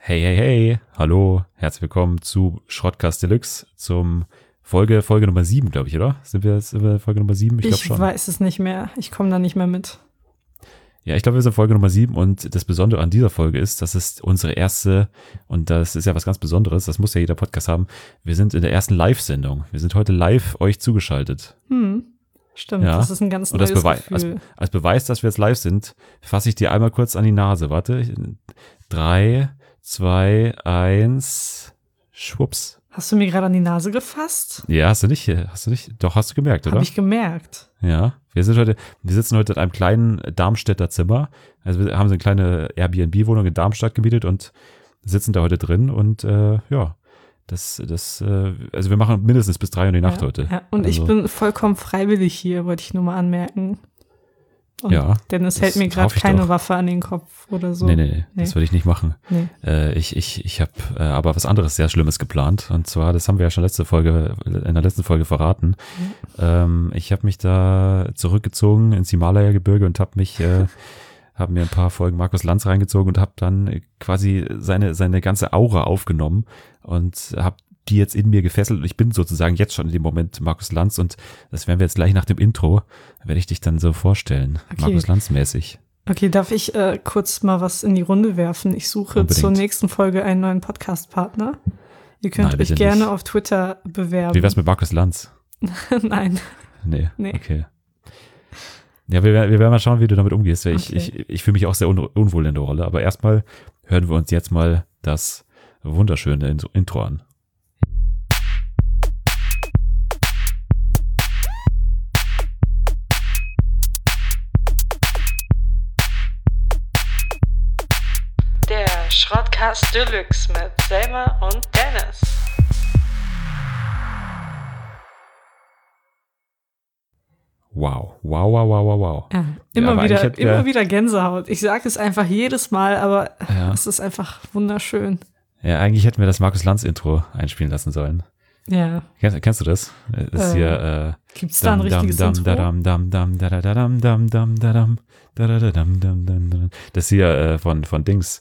Hey, hey, hey, hallo, herzlich willkommen zu Schrottcast Deluxe, zum Folge Nummer 7, glaube ich, oder? Sind wir Folge Nummer 7? Ich glaube schon. Ich weiß es nicht mehr, ich komme da nicht mehr mit. Ja, ich glaube, wir sind Folge Nummer 7 und das Besondere an dieser Folge ist, das ist unsere erste, und das ist ja was ganz Besonderes, das muss ja jeder Podcast haben, wir sind in der ersten Live-Sendung. Wir sind heute live euch zugeschaltet. Stimmt, Ja. Das ist ein ganz Und neues Gefühl. als Beweis, dass wir jetzt live sind, fasse ich dir einmal kurz an die Nase. Warte, 3, 2, 1, schwupps. Hast du mir gerade an die Nase gefasst? Ja, hast du nicht? Doch, hast du gemerkt, oder? Habe ich gemerkt. Ja, wir sitzen heute in einem kleinen Darmstädter Zimmer. Also wir haben so eine kleine Airbnb-Wohnung in Darmstadt gemietet und sitzen da heute drin und ja, also wir machen mindestens bis 3 Uhr in die Nacht heute. Ja. Und also, ich bin vollkommen freiwillig hier, wollte ich nur mal anmerken. Und ja, Dennis hält mir gerade keine Waffe an den Kopf oder so. Nee, das würde ich nicht machen. Nee. Ich habe aber was anderes sehr Schlimmes geplant. Und zwar, das haben wir ja schon in der letzten Folge verraten. Ich habe mich da zurückgezogen ins Himalaya-Gebirge und habe mir ein paar Folgen Markus Lanz reingezogen und habe dann quasi seine ganze Aura aufgenommen und habe die jetzt in mir gefesselt und ich bin sozusagen jetzt schon in dem Moment Markus Lanz und das werden wir jetzt gleich nach dem Intro, werde ich dich dann so vorstellen, okay. Markus Lanz mäßig. Okay, darf ich kurz mal was in die Runde werfen? Ich suche Unbedingt. Zur nächsten Folge einen neuen Podcast-Partner. Ihr könnt euch gerne nicht auf Twitter bewerben. Wie wär's mit Markus Lanz? Nein. Nee, okay. Ja, wir werden mal schauen, wie du damit umgehst. Weil Okay. Ich fühle mich auch sehr unwohl in der Rolle. Aber erstmal hören wir uns jetzt mal das wunderschöne Intro an. Der Schrottcast Deluxe mit Selma und Dennis. Wow. Ja, immer wieder Gänsehaut. Ich sage es einfach jedes Mal, aber es ist einfach wunderschön. Ja, eigentlich hätten wir das Markus Lanz Intro einspielen lassen sollen. Ja. Kennst du das? Das ist hier gibt's da ein richtiges Intro? Das ist hier von Dings.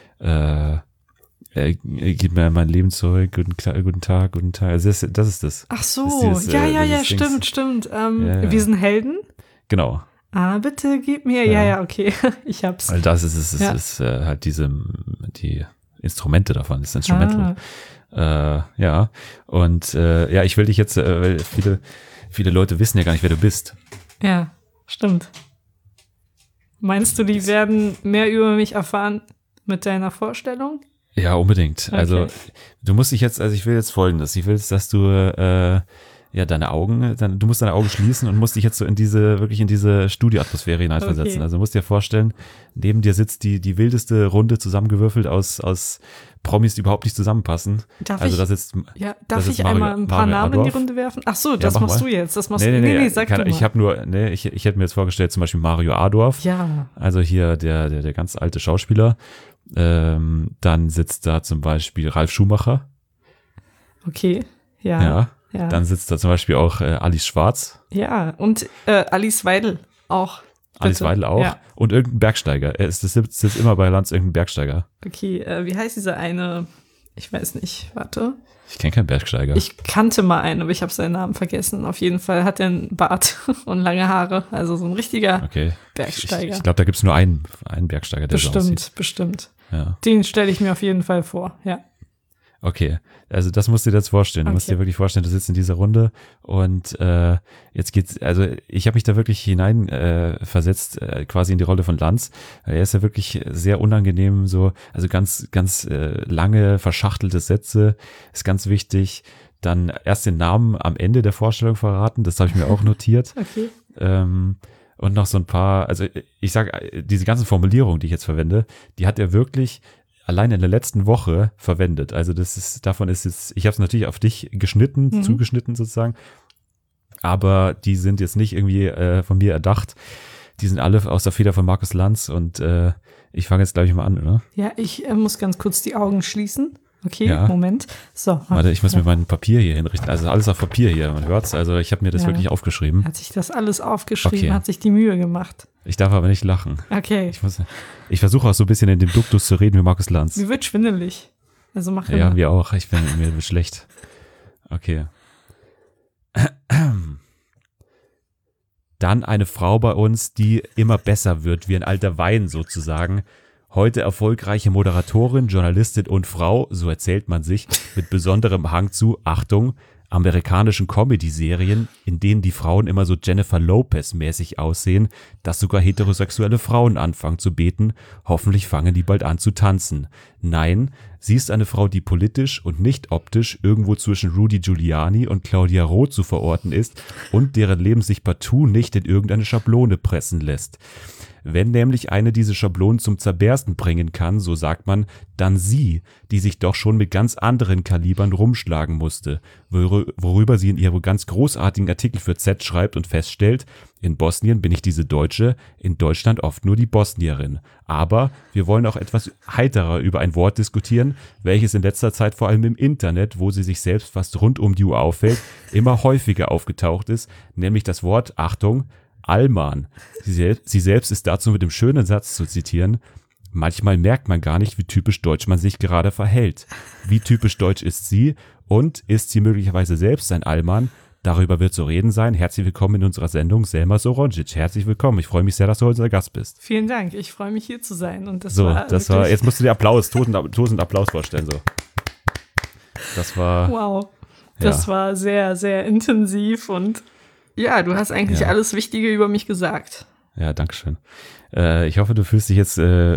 Gib mir mein Leben zurück, guten Tag. Also das ist das. Ach so, das ist ja, stimmt. Wir sind Helden? Genau. Ah, bitte gib mir, ja, okay, ich hab's. Weil das ist halt die Instrumente davon, das Instrumental. Ja, und ich will dich jetzt, weil viele Leute wissen ja gar nicht, wer du bist. Ja, stimmt. Meinst du, die werden mehr über mich erfahren mit deiner Vorstellung? Ja, unbedingt. Okay. Also du musst dich jetzt, ich will jetzt Folgendes. Ich will jetzt, dass du du musst deine Augen schließen und musst dich jetzt so in diese Studioatmosphäre hineinversetzen. Okay. Also du musst dir vorstellen, neben dir sitzt die wildeste Runde zusammengewürfelt aus Promis, die überhaupt nicht zusammenpassen. Darf ich Mario, einmal ein paar Namen in die Runde werfen? Ach so, das machst du jetzt. Das machst Nee, sag du mal. Ich hätte mir jetzt vorgestellt, zum Beispiel Mario Adorf. Ja. Also hier der ganz alte Schauspieler. Dann sitzt da zum Beispiel Ralf Schumacher. Okay, ja. Dann sitzt da zum Beispiel auch Alice Schwarz. Ja, und Alice Weidel auch. Bitte. Alice Weidel auch. Ja. Und irgendein Bergsteiger. Es sitzt immer bei Lanz irgendein Bergsteiger. Okay, wie heißt dieser eine? Ich weiß nicht, warte. Ich kenne keinen Bergsteiger. Ich kannte mal einen, aber ich habe seinen Namen vergessen. Auf jeden Fall hat er einen Bart und lange Haare. Also so ein richtiger Bergsteiger. Ich glaube, da gibt es nur einen Bergsteiger, der so aussieht. Bestimmt. Ja. Den stelle ich mir auf jeden Fall vor, ja. Okay, also das musst du dir jetzt vorstellen. Du musst dir wirklich vorstellen, du sitzt in dieser Runde und jetzt geht's, also ich habe mich da wirklich hinein versetzt, quasi in die Rolle von Lanz. Er ist ja wirklich sehr unangenehm, also ganz lange, verschachtelte Sätze, ist ganz wichtig. Dann erst den Namen am Ende der Vorstellung verraten, das habe ich mir auch notiert. Okay. Und noch so ein paar, also ich sage, diese ganzen Formulierungen, die ich jetzt verwende, die hat er wirklich allein in der letzten Woche verwendet. Also ich habe es natürlich auf dich geschnitten, zugeschnitten sozusagen, aber die sind jetzt nicht irgendwie von mir erdacht. Die sind alle aus der Feder von Markus Lanz und ich fange jetzt gleich mal an, oder? Ja, ich muss ganz kurz die Augen schließen. Okay, ja. Moment. So. Warte, ich muss mir mein Papier hier hinrichten. Also alles auf Papier hier, man hört's. Also ich habe mir das wirklich aufgeschrieben. Hat sich das alles aufgeschrieben, hat sich die Mühe gemacht. Ich darf aber nicht lachen. Okay. Ich versuche auch so ein bisschen in dem Duktus zu reden wie Markus Lanz. Mir wird schwindelig. Also mach immer. Ja, mir auch. Mir wird schlecht. Okay. Dann eine Frau bei uns, die immer besser wird, wie ein alter Wein sozusagen. Heute erfolgreiche Moderatorin, Journalistin und Frau, so erzählt man sich, mit besonderem Hang zu, Achtung, amerikanischen Comedy-Serien, in denen die Frauen immer so Jennifer Lopez-mäßig aussehen, dass sogar heterosexuelle Frauen anfangen zu beten. Hoffentlich fangen die bald an zu tanzen. Nein, sie ist eine Frau, die politisch und nicht optisch irgendwo zwischen Rudy Giuliani und Claudia Roth zu verorten ist und deren Leben sich partout nicht in irgendeine Schablone pressen lässt. Wenn nämlich eine diese Schablonen zum Zerbersten bringen kann, so sagt man, dann sie, die sich doch schon mit ganz anderen Kalibern rumschlagen musste, worüber sie in ihrem ganz großartigen Artikel für Z schreibt und feststellt, in Bosnien bin ich diese Deutsche, in Deutschland oft nur die Bosnierin. Aber wir wollen auch etwas heiterer über ein Wort diskutieren, welches in letzter Zeit vor allem im Internet, wo sie sich selbst fast rund um die Uhr auffällt, immer häufiger aufgetaucht ist, nämlich das Wort, Achtung, Allmann. Sie selbst ist dazu mit dem schönen Satz zu zitieren: Manchmal merkt man gar nicht, wie typisch deutsch man sich gerade verhält. Wie typisch deutsch ist sie und ist sie möglicherweise selbst ein Allmann? Darüber wird zu reden sein. Herzlich willkommen in unserer Sendung, Selma Soronjic. Herzlich willkommen. Ich freue mich sehr, dass du heute unser Gast bist. Vielen Dank. Ich freue mich, hier zu sein. Und das war jetzt musst du dir Applaus, tosend Applaus vorstellen. So. Das war. Wow. Das war sehr, sehr intensiv und ja, du hast eigentlich alles Wichtige über mich gesagt. Ja, danke schön. Ich hoffe, du fühlst dich jetzt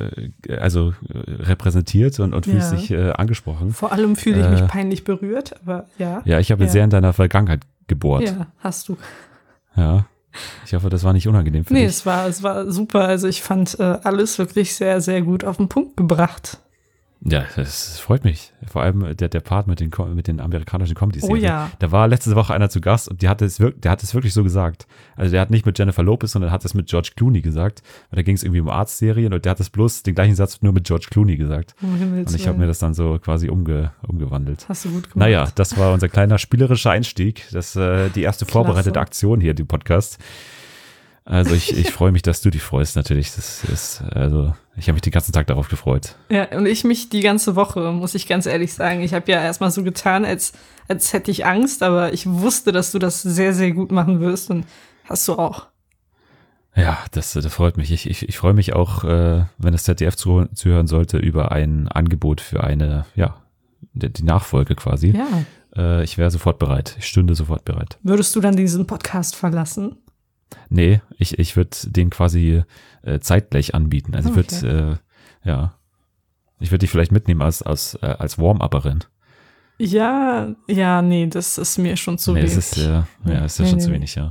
repräsentiert und fühlst dich angesprochen. Vor allem fühle ich mich peinlich berührt, aber ja. Ja, ich habe sehr in deiner Vergangenheit gebohrt. Ja, hast du. Ja, ich hoffe, das war nicht unangenehm für dich. Nee, es war super. Also ich fand alles wirklich sehr, sehr gut auf den Punkt gebracht. Ja, das freut mich. Vor allem der Part mit den amerikanischen Comedy-Serien. Oh ja. Da war letzte Woche einer zu Gast und der hat es wirklich so gesagt. Also der hat nicht mit Jennifer Lopez, sondern hat es mit George Clooney gesagt. Weil da ging es irgendwie um Arztserien und der hat es bloß den gleichen Satz nur mit George Clooney gesagt. Und ich habe mir das dann so quasi umgewandelt. Hast du gut gemacht. Naja, das war unser kleiner spielerischer Einstieg. Das die erste vorbereitete Aktion hier, die Podcast. Also ich freue mich, dass du dich freust natürlich. Ich habe mich den ganzen Tag darauf gefreut. Ja, und ich mich die ganze Woche, muss ich ganz ehrlich sagen. Ich habe ja erstmal so getan, als hätte ich Angst, aber ich wusste, dass du das sehr, sehr gut machen wirst und hast du auch. Ja, das freut mich. Ich freue mich auch, wenn das ZDF zuhören sollte, über ein Angebot für die Nachfolge quasi. Ja. Ich wäre sofort bereit. Ich stünde sofort bereit. Würdest du dann diesen Podcast verlassen? Nee, ich würde den quasi zeitgleich anbieten. Also ich würde dich vielleicht mitnehmen als Warm-Upperin. Ja, nee, das ist mir schon zu wenig. Das ist schon zu wenig, ja.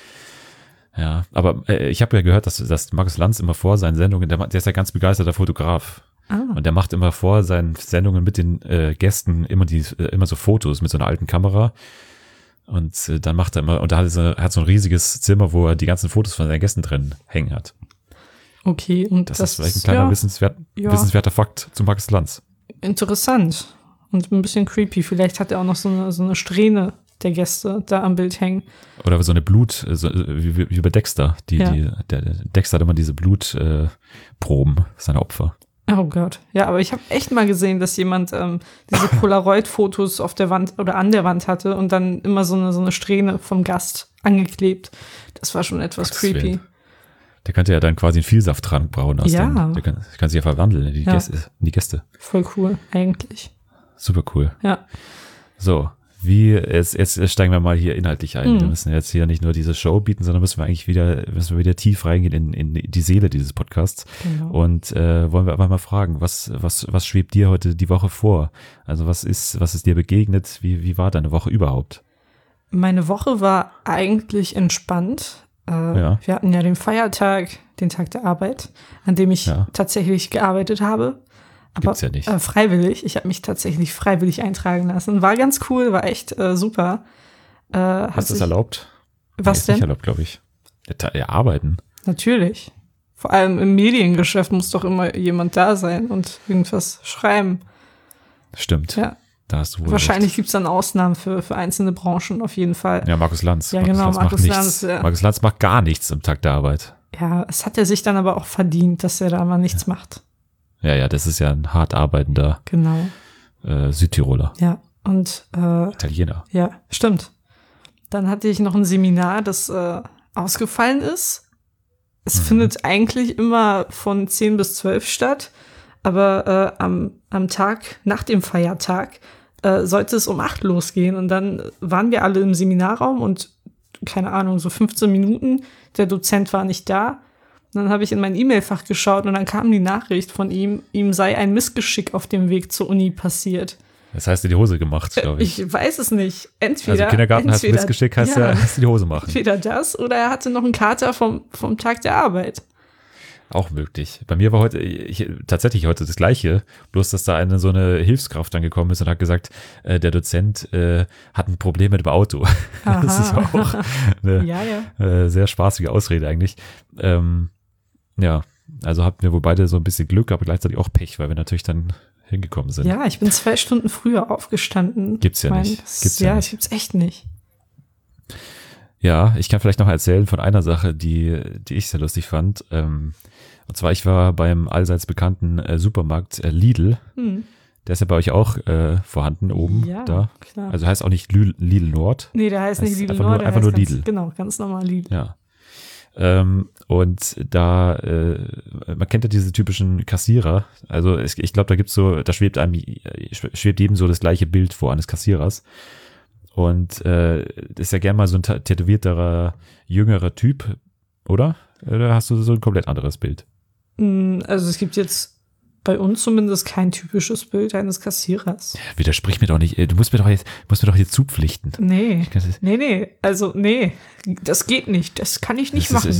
Ja, aber ich habe ja gehört, dass Markus Lanz immer vor seinen Sendungen, der ist ja ganz begeisterter Fotograf. Und der macht immer vor seinen Sendungen mit den Gästen immer so Fotos mit so einer alten Kamera. Und dann macht er immer, und da hat so ein riesiges Zimmer, wo er die ganzen Fotos von seinen Gästen drin hängen hat. Okay, und das ist vielleicht ein kleiner wissenswerter Fakt zu Markus Lanz. Interessant und ein bisschen creepy. Vielleicht hat er auch noch so eine Strähne der Gäste da am Bild hängen. Oder so eine wie bei Dexter. Der Dexter hat immer diese Blutproben seiner Opfer. Oh Gott. Ja, aber ich habe echt mal gesehen, dass jemand diese Polaroid-Fotos auf der Wand oder an der Wand hatte und dann immer so eine Strähne vom Gast angeklebt. Das war schon etwas creepy. Der könnte ja dann quasi einen Vielsafttrank brauen aus dem. Der kann sich ja verwandeln in die Gäste. Voll cool, eigentlich. Super cool. Ja. So, jetzt steigen wir mal hier inhaltlich ein. Wir müssen jetzt hier nicht nur diese Show bieten, sondern müssen wir wieder tief reingehen in die Seele dieses Podcasts. Genau. Und wollen wir einfach mal fragen, was schwebt dir heute die Woche vor? Also was ist dir begegnet? Wie war deine Woche überhaupt? Meine Woche war eigentlich entspannt. Wir hatten ja den Feiertag, den Tag der Arbeit, an dem ich tatsächlich gearbeitet habe. Aber gibt's ja nicht. Freiwillig. Ich habe mich tatsächlich freiwillig eintragen lassen. War ganz cool, war echt super. Hast du es erlaubt? Was denn? Nicht erlaubt, glaube ich. Ja, arbeiten. Natürlich. Vor allem im Mediengeschäft muss doch immer jemand da sein und irgendwas schreiben. Stimmt. Ja. Da hast du wohl wahrscheinlich gibt es dann Ausnahmen für einzelne Branchen auf jeden Fall. Ja, Markus Lanz. Ja, genau, Markus Lanz. Markus Lanz macht gar nichts am Tag der Arbeit. Ja, es hat er sich dann aber auch verdient, dass er da mal nichts macht. Ja, das ist ja ein hart arbeitender Genau. Südtiroler. Ja, und Italiener. ja, stimmt. Dann hatte ich noch ein Seminar, das ausgefallen ist. Es findet eigentlich immer von 10 bis 12 statt, aber am Tag nach dem Feiertag sollte es um 8 losgehen. Und dann waren wir alle im Seminarraum und keine Ahnung, so 15 Minuten, der Dozent war nicht da. Und dann habe ich in mein E-Mail-Fach geschaut und dann kam die Nachricht von ihm sei ein Missgeschick auf dem Weg zur Uni passiert. Das heißt, dir die Hose gemacht, glaube ich. Ich weiß es nicht. Entweder also Kindergarten heißt Missgeschick, heißt ja, hast du die Hose machen. Entweder das oder er hatte noch einen Kater vom Tag der Arbeit. Auch möglich. Bei mir war heute tatsächlich heute das Gleiche, bloß dass da so eine Hilfskraft dann gekommen ist und hat gesagt, der Dozent hat ein Problem mit dem Auto. Aha. Das ist auch eine sehr spaßige Ausrede eigentlich. Ja, also hatten wir wohl beide so ein bisschen Glück, aber gleichzeitig auch Pech, weil wir natürlich dann hingekommen sind. Ja, ich bin 2 Stunden früher aufgestanden. Gibt's ja nicht. Das gibt's echt nicht. Ja, ich kann vielleicht noch erzählen von einer Sache, die ich sehr lustig fand. Und zwar, ich war beim allseits bekannten Supermarkt Lidl. Der ist ja bei euch auch vorhanden oben da. Klar. Also heißt auch nicht Lidl Nord. Nee, der heißt nicht Lidl einfach Nord. Nur, einfach nur Lidl. Genau, ganz normal Lidl. Ja. Und da, man kennt ja diese typischen Kassierer. Also ich glaube, da gibt's so, da schwebt jedem so das gleiche Bild vor eines Kassierers. Und das ist ja gern mal so ein tätowierterer, jüngerer Typ, oder? Oder hast du so ein komplett anderes Bild? Also es gibt jetzt bei uns zumindest kein typisches Bild eines Kassierers. Widersprich mir doch nicht. Du musst mir doch jetzt zupflichten. Nee, also das geht nicht. Das kann ich nicht machen.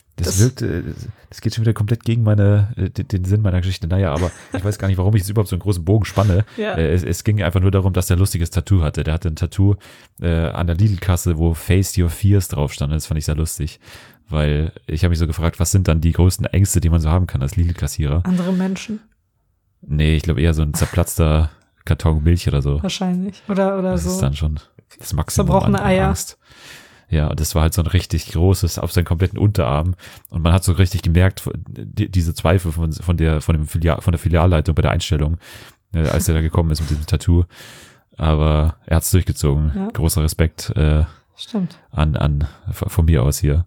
Das geht schon wieder komplett gegen den Sinn meiner Geschichte. Naja, aber ich weiß gar nicht, warum ich jetzt überhaupt so einen großen Bogen spanne. Ja. Es ging einfach nur darum, dass der ein lustiges Tattoo hatte. Der hatte ein Tattoo an der Lidl-Kasse, wo Face Your Fears drauf stand. Das fand ich sehr lustig. Weil ich habe mich so gefragt, was sind dann die größten Ängste, die man so haben kann als Lidl-Kassierer? Andere Menschen. Nee, ich glaube eher so ein zerplatzter Karton Milch oder so. Wahrscheinlich. Oder das so. Das ist dann schon das Maximum zerbrochene an Eier. Angst. Ja, und das war halt so ein richtig großes auf seinen kompletten Unterarm. Und man hat so richtig gemerkt, diese Zweifel von der Filialleitung bei der Einstellung, als er da gekommen ist mit diesem Tattoo. Aber er hat es durchgezogen. Ja. Großer Respekt Stimmt. Von mir aus hier.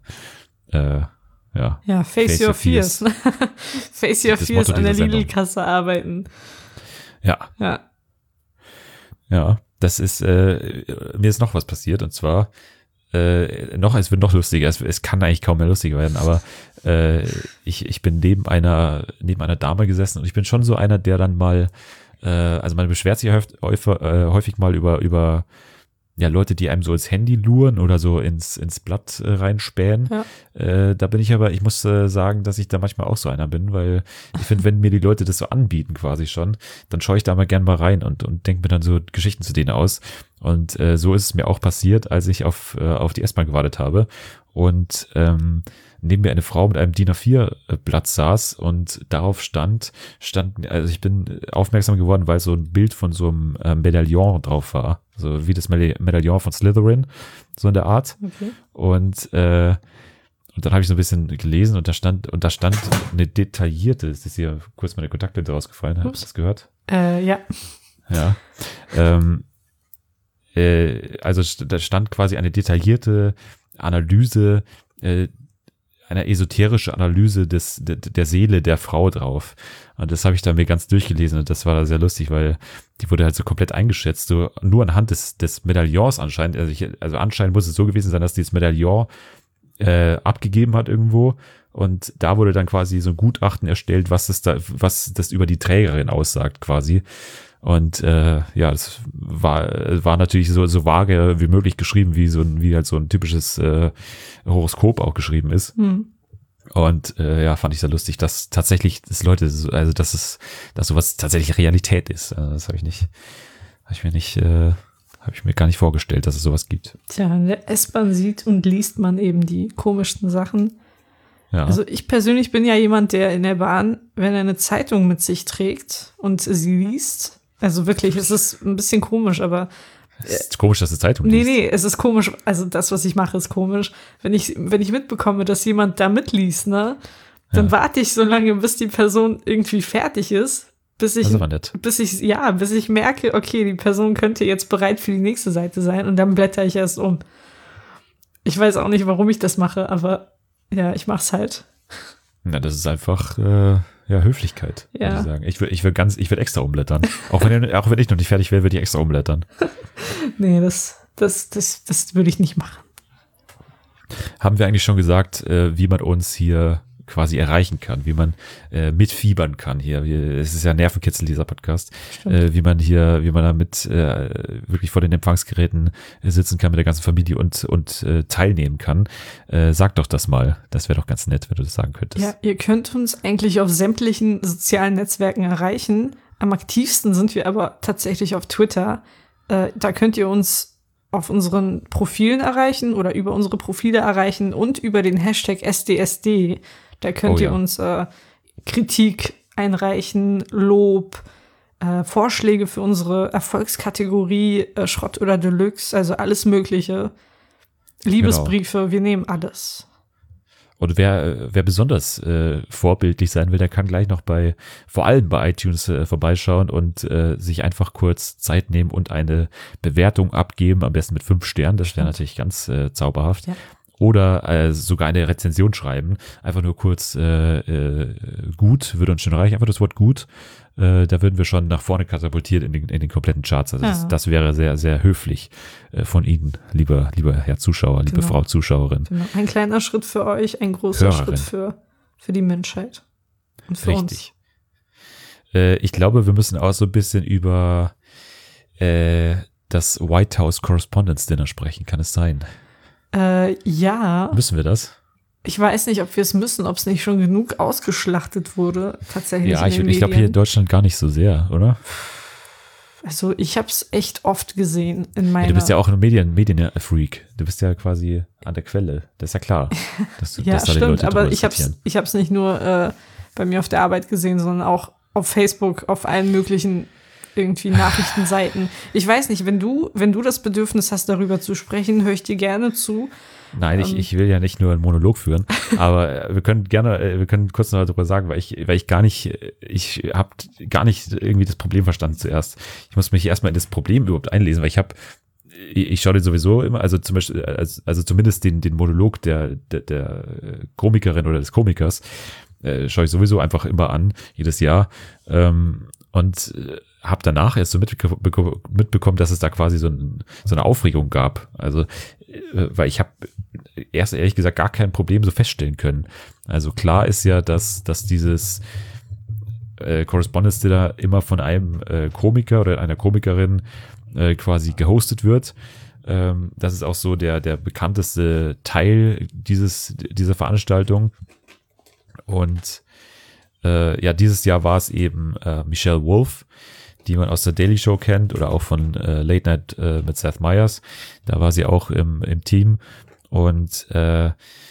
Ja, face your fears. Face your fears an der Lidl-Kasse arbeiten. Ja. Ja, das ist, mir ist noch was passiert, und zwar, es wird noch lustiger, es kann eigentlich kaum mehr lustiger werden, aber ich bin neben einer Dame gesessen und ich bin schon so einer, der dann mal, also man beschwert sich häufig mal über ja, Leute, die einem so ins Handy luren oder so ins Blatt reinspähen. Ja. Da bin ich aber, ich muss sagen, dass ich da manchmal auch so einer bin, weil ich finde, wenn mir die Leute das so anbieten quasi schon, dann schaue ich da mal gern mal rein und denke mir dann so Geschichten zu denen aus. Und so ist es mir auch passiert, als ich auf die S-Bahn gewartet habe und neben mir eine Frau mit einem DIN A4-Blatt saß und darauf stand, also ich bin aufmerksam geworden, weil so ein Bild von so einem Medaillon drauf war. So wie das Medaillon von Slytherin, so in der Art. Okay. Und dann habe ich so ein bisschen gelesen und da stand eine detaillierte, es ist hier kurz meine Kontaktlinse rausgefallen, hast du das gehört? Ja. Ja. Also da stand quasi eine detaillierte Analyse, eine esoterische Analyse der Seele der Frau drauf. Und das habe ich da mir ganz durchgelesen und das war da sehr lustig, weil die wurde halt so komplett eingeschätzt, so nur anhand des Medaillons anscheinend. Also anscheinend muss es so gewesen sein, dass dieses Medaillon abgegeben hat irgendwo und da wurde dann quasi so ein Gutachten erstellt, was das über die Trägerin aussagt quasi. Und ja, das war natürlich so vage wie möglich geschrieben, wie halt so ein typisches Horoskop auch geschrieben ist. Und ja, fand ich sehr lustig, dass tatsächlich dass sowas tatsächlich Realität ist. Das habe ich mir gar nicht vorgestellt, dass es sowas gibt. Tja, in der S-Bahn sieht und liest man eben die komischsten Sachen. Ja. Also ich persönlich bin ja jemand, der in der Bahn, wenn er eine Zeitung mit sich trägt und sie liest, also wirklich, es ist ein bisschen komisch, aber Es ist komisch, dass du Zeitung liest. Nee, es ist komisch. Also das, was ich mache, ist komisch. Wenn ich mitbekomme, dass jemand da mitliest, ne, dann warte ich so lange, bis die Person irgendwie fertig ist, bis ich merke, okay, die Person könnte jetzt bereit für die nächste Seite sein und dann blätter ich erst um. Ich weiß auch nicht, warum ich das mache, aber ja, ich mach's halt. Na, das ist einfach Höflichkeit, würde ich sagen. Ich würde extra umblättern. Auch wenn ich noch nicht fertig wäre, würde ich extra umblättern. Nee, das würde ich nicht machen. Haben wir eigentlich schon gesagt, wie man uns hier quasi erreichen kann, wie man mitfiebern kann hier. Es ist ja Nervenkitzel, dieser Podcast. Wie man damit wirklich vor den Empfangsgeräten sitzen kann mit der ganzen Familie und teilnehmen kann. Sag doch das mal. Das wäre doch ganz nett, wenn du das sagen könntest. Ja, ihr könnt uns eigentlich auf sämtlichen sozialen Netzwerken erreichen. Am aktivsten sind wir aber tatsächlich auf Twitter. Da könnt ihr uns auf unseren Profilen erreichen oder über unsere Profile erreichen und über den Hashtag SDSD. Da könnt ihr uns Kritik einreichen, Lob, Vorschläge für unsere Erfolgskategorie, Schrott oder Deluxe, also alles Mögliche. Liebesbriefe, wir nehmen alles. Und wer besonders vorbildlich sein will, der kann gleich noch vor allem bei iTunes vorbeischauen und sich einfach kurz Zeit nehmen und eine Bewertung abgeben, am besten mit 5 Sternen, das wäre natürlich ganz zauberhaft. Ja. Oder sogar eine Rezension schreiben. Einfach nur kurz gut, würde uns schon reichen. Einfach das Wort gut. Da würden wir schon nach vorne katapultiert in den kompletten Charts. Also das wäre sehr, sehr höflich von Ihnen, lieber Herr Zuschauer, liebe Frau Zuschauerin. Genau. Ein kleiner Schritt für euch, ein großer Schritt für die Menschheit. Und für uns. Ich glaube, wir müssen auch so ein bisschen über das White House Correspondence Dinner sprechen. Kann es sein? Ja. Müssen wir das? Ich weiß nicht, ob wir es müssen, ob es nicht schon genug ausgeschlachtetet wurde, tatsächlich. Ja, ich glaube hier in Deutschland gar nicht so sehr, oder? Also ich habe es echt oft gesehen in meiner... Ja, du bist ja auch ein Medienfreak. Du bist ja quasi an der Quelle. Das ist ja klar. Dass ja, dass stimmt, da aber ich hab's nicht nur bei mir auf der Arbeit gesehen, sondern auch auf Facebook, auf allen möglichen irgendwie Nachrichtenseiten. Ich weiß nicht, wenn du das Bedürfnis hast, darüber zu sprechen, höre ich dir gerne zu. Nein, ich will ja nicht nur einen Monolog führen, aber wir können kurz noch darüber sagen, weil ich habe gar nicht irgendwie das Problem verstanden zuerst. Ich muss mich erstmal in das Problem überhaupt einlesen, weil ich schaue den sowieso immer, also zum Beispiel, also zumindest den Monolog der Komikerin oder des Komikers schaue ich sowieso einfach immer an, jedes Jahr, und habe danach erst so mitbekommen, dass es da quasi so eine Aufregung gab. Also, weil ich habe erst ehrlich gesagt gar kein Problem so feststellen können. Also klar ist ja, dass dieses Correspondence Dinner immer von einem Komiker oder einer Komikerin quasi gehostet wird. Das ist auch so der bekannteste Teil dieser Veranstaltung. Und dieses Jahr war es eben Michelle Wolf, die man aus der Daily Show kennt oder auch von Late Night mit Seth Meyers. Da war sie auch im Team und hat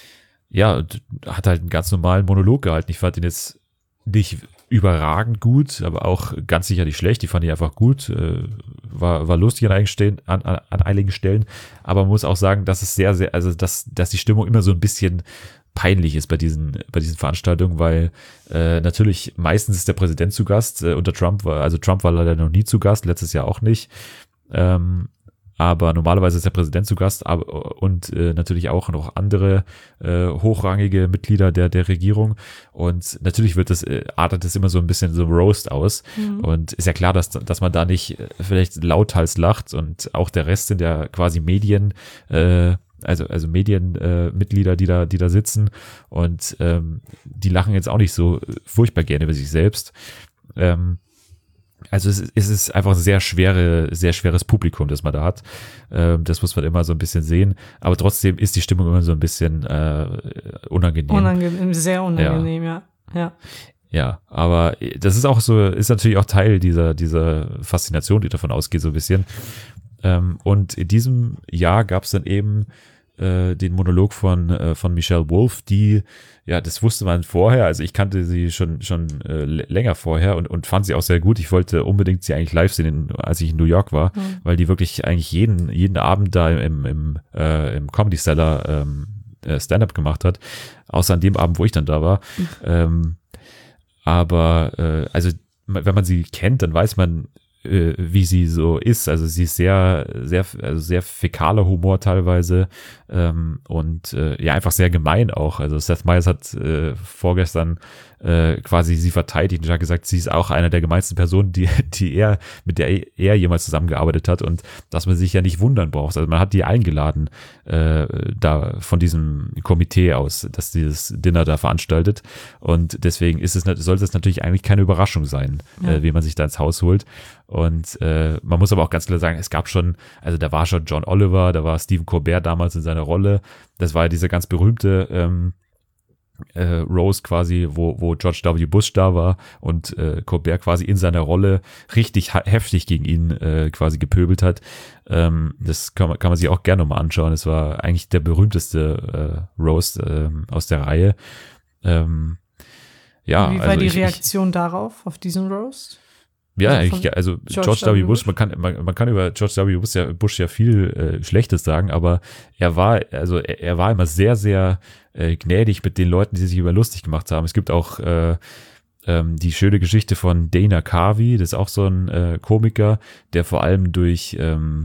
halt einen ganz normalen Monolog gehalten. Ich fand ihn jetzt nicht überragend gut, aber auch ganz sicher nicht schlecht. Die fand ich einfach gut. War lustig an einigen Stellen, aber man muss auch sagen, dass es sehr, sehr, also dass die Stimmung immer so ein bisschen peinlich ist bei diesen Veranstaltungen, weil natürlich meistens ist der Präsident zu Gast. Unter Trump war leider noch nie zu Gast, letztes Jahr auch nicht. Aber normalerweise ist der Präsident zu Gast und natürlich auch noch andere hochrangige Mitglieder der Regierung. Und natürlich artet es immer so ein bisschen so Roast aus. Mhm. Und ist ja klar, dass man da nicht vielleicht lauthals lacht und auch der Rest sind ja quasi Medien, also Medienmitglieder, die da sitzen und die lachen jetzt auch nicht so furchtbar gerne über sich selbst. Also es ist einfach ein sehr schweres Publikum, das man da hat. Das muss man immer so ein bisschen sehen. Aber trotzdem ist die Stimmung immer so ein bisschen unangenehm. Sehr unangenehm, ja. Ja, aber das ist auch so, ist natürlich auch Teil dieser Faszination, die davon ausgeht, so ein bisschen. Und in diesem Jahr gab es dann eben den Monolog von Michelle Wolf, die, ja, das wusste man vorher, also ich kannte sie schon länger vorher und fand sie auch sehr gut. Ich wollte unbedingt sie eigentlich live sehen, als ich in New York war, weil die wirklich eigentlich jeden Abend da im Comedy Cellar Stand-up gemacht hat, außer an dem Abend, wo ich dann da war. Aber also wenn man sie kennt, dann weiß man, wie sie so ist. Also sie ist sehr fäkaler Humor teilweise und ja, einfach sehr gemein auch. Also Seth Meyers hat vorgestern quasi sie verteidigt und hat gesagt, sie ist auch einer der gemeinsten Personen, mit der er jemals zusammengearbeitet hat und dass man sich ja nicht wundern braucht. Also man hat die eingeladen da von diesem Komitee aus, das dieses Dinner da veranstaltet und deswegen sollte es natürlich eigentlich keine Überraschung sein, wie man sich da ins Haus holt. Und man muss aber auch ganz klar sagen, es gab schon, also da war schon John Oliver, da war Stephen Colbert damals in seiner Rolle, das war ja diese ganz berühmte Rose quasi, wo George W. Bush da war und Colbert quasi in seiner Rolle richtig heftig gegen ihn quasi gepöbelt hat. Das kann man sich auch gerne nochmal anschauen. Es war eigentlich der berühmteste Roast aus der Reihe. Ja, wie war die Reaktion darauf, auf diesen Roast? Ja, also George W. Bush, man kann über George W. Bush ja viel Schlechtes sagen, aber er war immer sehr, sehr gnädig mit den Leuten, die sich über lustig gemacht haben. Es gibt auch die schöne Geschichte von Dana Carvey, das ist auch so ein Komiker, der vor allem durch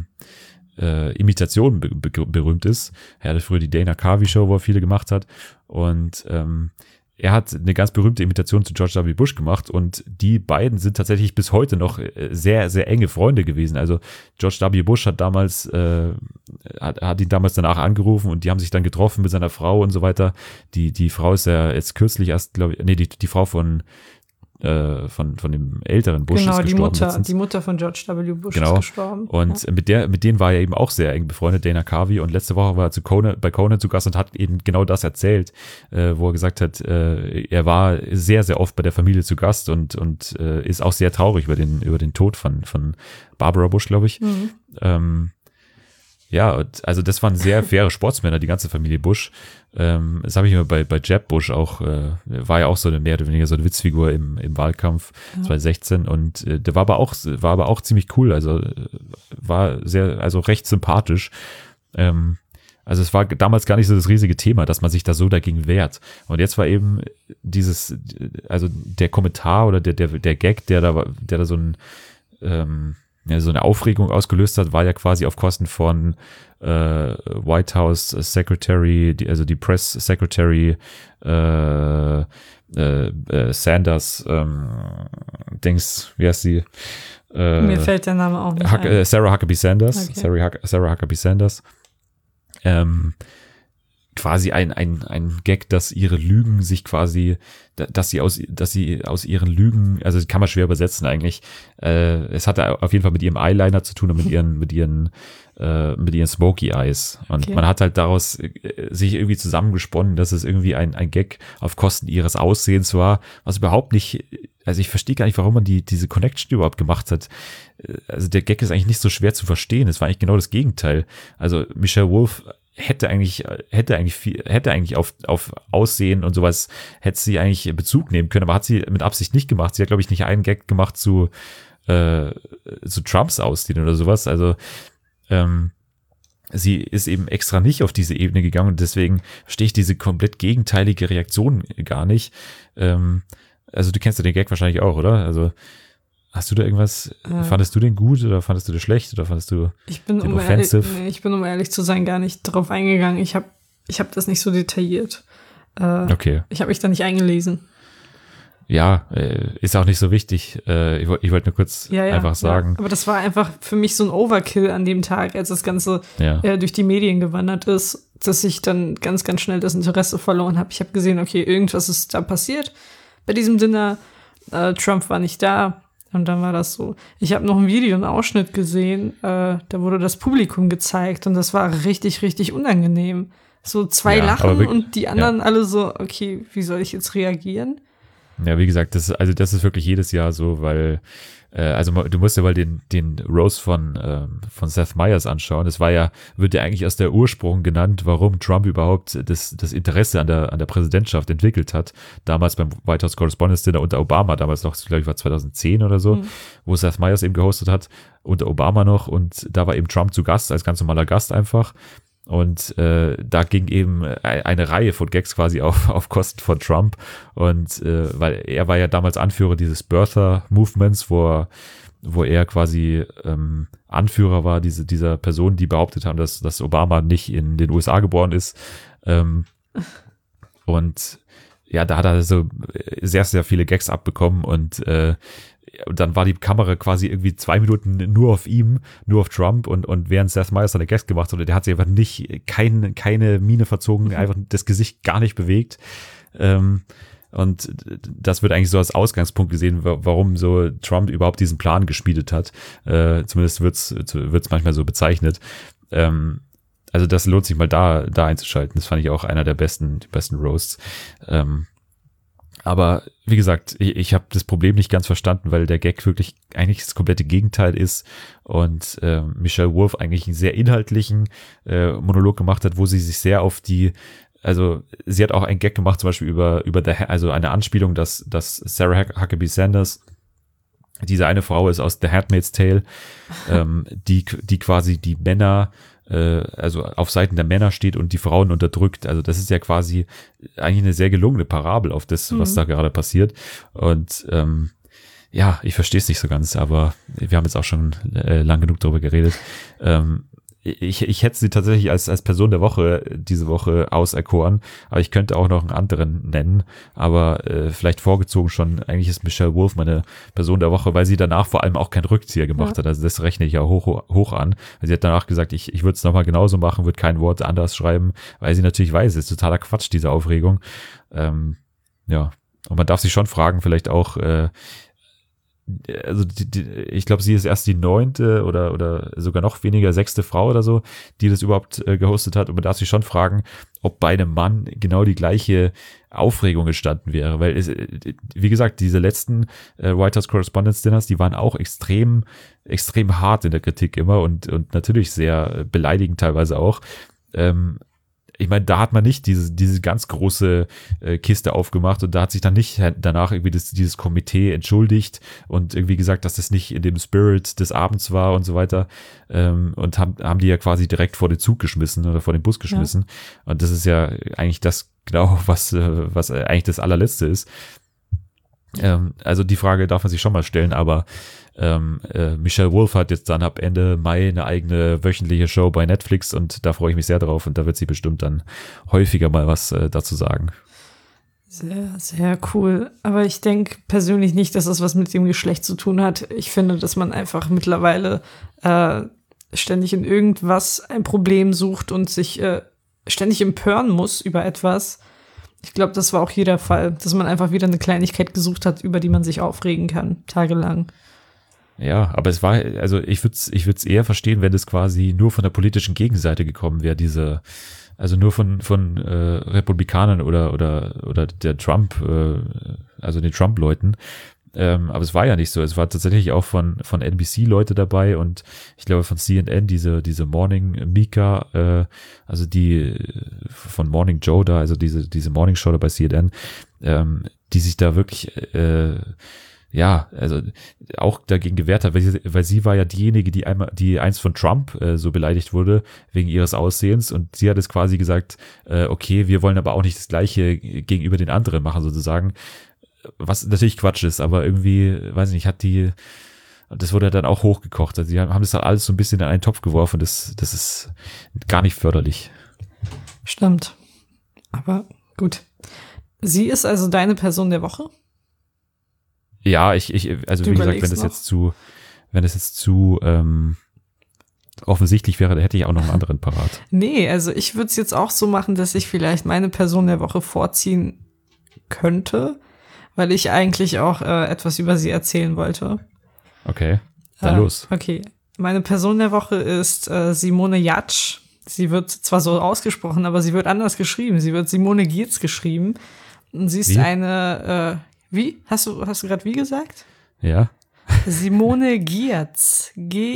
Imitationen berühmt ist. Er hatte früher die Dana Carvey Show, wo er viele gemacht hat und er hat eine ganz berühmte Imitation zu George W. Bush gemacht und die beiden sind tatsächlich bis heute noch sehr, sehr enge Freunde gewesen. Also George W. Bush hat ihn damals danach angerufen und die haben sich dann getroffen mit seiner Frau und so weiter. Die Frau ist ja jetzt kürzlich erst, glaube ich, die Frau von dem älteren Bush ist gestorben. Genau, die Mutter von George W. Bush ist gestorben. Und mit denen war er eben auch sehr eng befreundet, Dana Carvey. Und letzte Woche war er bei Conan zu Gast und hat eben genau das erzählt, wo er gesagt hat, er war sehr, sehr oft bei der Familie zu Gast und ist auch sehr traurig über den Tod von Barbara Bush, glaube ich. Ja, also das waren sehr faire Sportsmänner, die ganze Familie Bush. Das habe ich immer bei Jeb Bush auch, war ja auch so mehr oder weniger so eine Witzfigur im Wahlkampf 2016 und der war aber auch ziemlich cool, also war recht sympathisch. Also es war damals gar nicht so das riesige Thema, dass man sich da so dagegen wehrt. Und jetzt war eben der Kommentar oder der Gag, der da so so eine Aufregung ausgelöst hat, war ja quasi auf Kosten von White House Secretary, die Press Secretary Sanders, wie heißt sie? Mir fällt der Name auch nicht ein. Sarah Huckabee Sanders. Okay. Sarah Huckabee Sanders. Quasi ein Gag, dass ihre Lügen sich quasi, dass sie aus ihren Lügen, also kann man schwer übersetzen eigentlich. Es hatte auf jeden Fall mit ihrem Eyeliner zu tun und mit ihren Smoky Eyes. Und man hat halt daraus sich irgendwie zusammengesponnen, dass es irgendwie ein Gag auf Kosten ihres Aussehens war, was überhaupt nicht, also ich verstehe gar nicht, warum man diese Connection überhaupt gemacht hat. Also der Gag ist eigentlich nicht so schwer zu verstehen. Es war eigentlich genau das Gegenteil. Also Michelle Wolf hätte eigentlich auf Aussehen und sowas, hätte sie eigentlich Bezug nehmen können, aber hat sie mit Absicht nicht gemacht. Sie hat, glaube ich, nicht einen Gag gemacht zu Trumps Aussehen oder sowas. Also sie ist eben extra nicht auf diese Ebene gegangen und deswegen verstehe ich diese komplett gegenteilige Reaktion gar nicht. Also du kennst ja den Gag wahrscheinlich auch, oder? Also hast du da irgendwas, fandest du den gut oder fandest du den schlecht oder fandest du den offensive? Ich bin, um ehrlich zu sein, gar nicht drauf eingegangen. Ich hab das nicht so detailliert. Okay. Ich habe mich da nicht eingelesen. Ja, ist auch nicht so wichtig. Ich wollte nur kurz einfach sagen. Ja. Aber das war einfach für mich so ein Overkill an dem Tag, als das Ganze durch die Medien gewandert ist, dass ich dann ganz, ganz schnell das Interesse verloren habe. Ich habe gesehen, okay, irgendwas ist da passiert bei diesem Dinner. Trump war nicht da. Und dann war das so. Ich habe noch ein Video, einen Ausschnitt gesehen, da wurde das Publikum gezeigt und das war richtig, richtig unangenehm. So zwei lachen und die anderen alle so, okay, wie soll ich jetzt reagieren? Ja, wie gesagt, das ist wirklich jedes Jahr so, weil also du musst ja mal den Roast von Seth Meyers anschauen. Das wird ja eigentlich als der Ursprung genannt, warum Trump überhaupt das Interesse an der Präsidentschaft entwickelt hat. Damals beim White House Correspondents Dinner unter Obama, damals noch, glaube ich, war 2010 oder so, wo Seth Meyers eben gehostet hat, unter Obama noch, und da war eben Trump zu Gast, als ganz normaler Gast einfach. Und da ging eben eine Reihe von Gags quasi auf Kosten von Trump. Und weil er war ja damals Anführer dieses Birther-Movements, wo er quasi Anführer war, dieser Personen, die behauptet haben, dass Obama nicht in den USA geboren ist. Und ja, da hat er so sehr, sehr viele Gags abbekommen, und dann war die Kamera quasi irgendwie 2 Minuten nur auf ihm, nur auf Trump, und während Seth Meyers seine Gags gemacht hat, der hat sich einfach keine Miene verzogen, einfach das Gesicht gar nicht bewegt. Und das wird eigentlich so als Ausgangspunkt gesehen, warum so Trump überhaupt diesen Plan geschmiedet hat. Zumindest wird's manchmal so bezeichnet. Also das lohnt sich mal da einzuschalten. Das fand ich auch einer der besten Roasts. Aber wie gesagt, ich habe das Problem nicht ganz verstanden, weil der Gag wirklich eigentlich das komplette Gegenteil ist, und Michelle Wolf eigentlich einen sehr inhaltlichen Monolog gemacht hat, wo sie sich sehr auf also sie hat auch einen Gag gemacht, zum Beispiel über also eine Anspielung, dass Sarah Huckabee Sanders diese eine Frau ist aus The Handmaid's Tale, die quasi die Männer, also auf Seiten der Männer steht und die Frauen unterdrückt. Also das ist ja quasi eigentlich eine sehr gelungene Parabel auf das, was da gerade passiert. Und ja, ich verstehe es nicht so ganz, aber wir haben jetzt auch schon lang genug darüber geredet. Ich hätte sie tatsächlich als Person der Woche diese Woche auserkoren, aber ich könnte auch noch einen anderen nennen, aber vielleicht vorgezogen schon, eigentlich ist Michelle Wolf meine Person der Woche, weil sie danach vor allem auch keinen Rückzieher gemacht hat, also das rechne ich ja hoch an. Sie hat danach gesagt, ich würde es nochmal genauso machen, würde kein Wort anders schreiben, weil sie natürlich weiß, es ist totaler Quatsch, diese Aufregung. Ja, und man darf sich schon fragen, vielleicht auch, also ich glaube, sie ist erst die 9. oder sogar noch weniger 6. Frau oder so, die das überhaupt gehostet hat. Und man darf sich schon fragen, ob bei einem Mann genau die gleiche Aufregung entstanden wäre. Weil, wie gesagt, diese letzten White House Correspondents Dinners, die waren auch extrem hart in der Kritik immer und natürlich sehr beleidigend teilweise auch. Ich meine, da hat man nicht diese ganz große Kiste aufgemacht, und da hat sich dann nicht danach irgendwie dieses Komitee entschuldigt und irgendwie gesagt, dass das nicht in dem Spirit des Abends war und so weiter, und haben die ja quasi direkt vor den Zug geschmissen oder vor den Bus geschmissen. Ja. Und das ist ja eigentlich das genau, was eigentlich das allerletzte ist. Also die Frage darf man sich schon mal stellen, aber Michelle Wolf hat jetzt dann ab Ende Mai eine eigene wöchentliche Show bei Netflix, und da freue ich mich sehr drauf, und da wird sie bestimmt dann häufiger mal was dazu sagen. Sehr, sehr cool. Aber ich denke persönlich nicht, dass das was mit dem Geschlecht zu tun hat. Ich finde, dass man einfach mittlerweile ständig in irgendwas ein Problem sucht und sich ständig empören muss über etwas. Ich glaube, das war auch hier der Fall, dass man einfach wieder eine Kleinigkeit gesucht hat, über die man sich aufregen kann, tagelang. Ja, aber es war, also ich würde es eher verstehen, wenn es quasi nur von der politischen Gegenseite gekommen wäre, also nur von Republikanern oder der Trump, also den Trump-Leuten. Aber es war ja nicht so. Es war tatsächlich auch von NBC Leute dabei, und ich glaube von CNN diese Morning Mika, also die von Morning Joe da, also diese Morning Show da bei CNN, die sich da wirklich ja, also auch dagegen gewehrt hat, weil sie war ja diejenige, die einst von Trump so beleidigt wurde wegen ihres Aussehens, und sie hat es quasi gesagt, okay, wir wollen aber auch nicht das Gleiche gegenüber den anderen machen sozusagen, was natürlich Quatsch ist, aber irgendwie, weiß ich nicht, das wurde dann auch hochgekocht, also sie haben das dann alles so ein bisschen in einen Topf geworfen, das ist gar nicht förderlich. Stimmt, aber gut. Sie ist also deine Person der Woche? Ja, also wie gesagt, wenn das jetzt zu offensichtlich wäre, da hätte ich auch noch einen anderen parat. Nee, also ich würde es jetzt auch so machen, dass ich vielleicht meine Person der Woche vorziehen könnte, weil ich eigentlich auch etwas über sie erzählen wollte. Okay, dann los. Okay, meine Person der Woche ist Simone Jatsch. Sie wird zwar so ausgesprochen, aber sie wird anders geschrieben. Sie wird Simone Giertz geschrieben. Und sie ist eine, wie? Hast du gerade wie gesagt? Ja. Simone Giertz.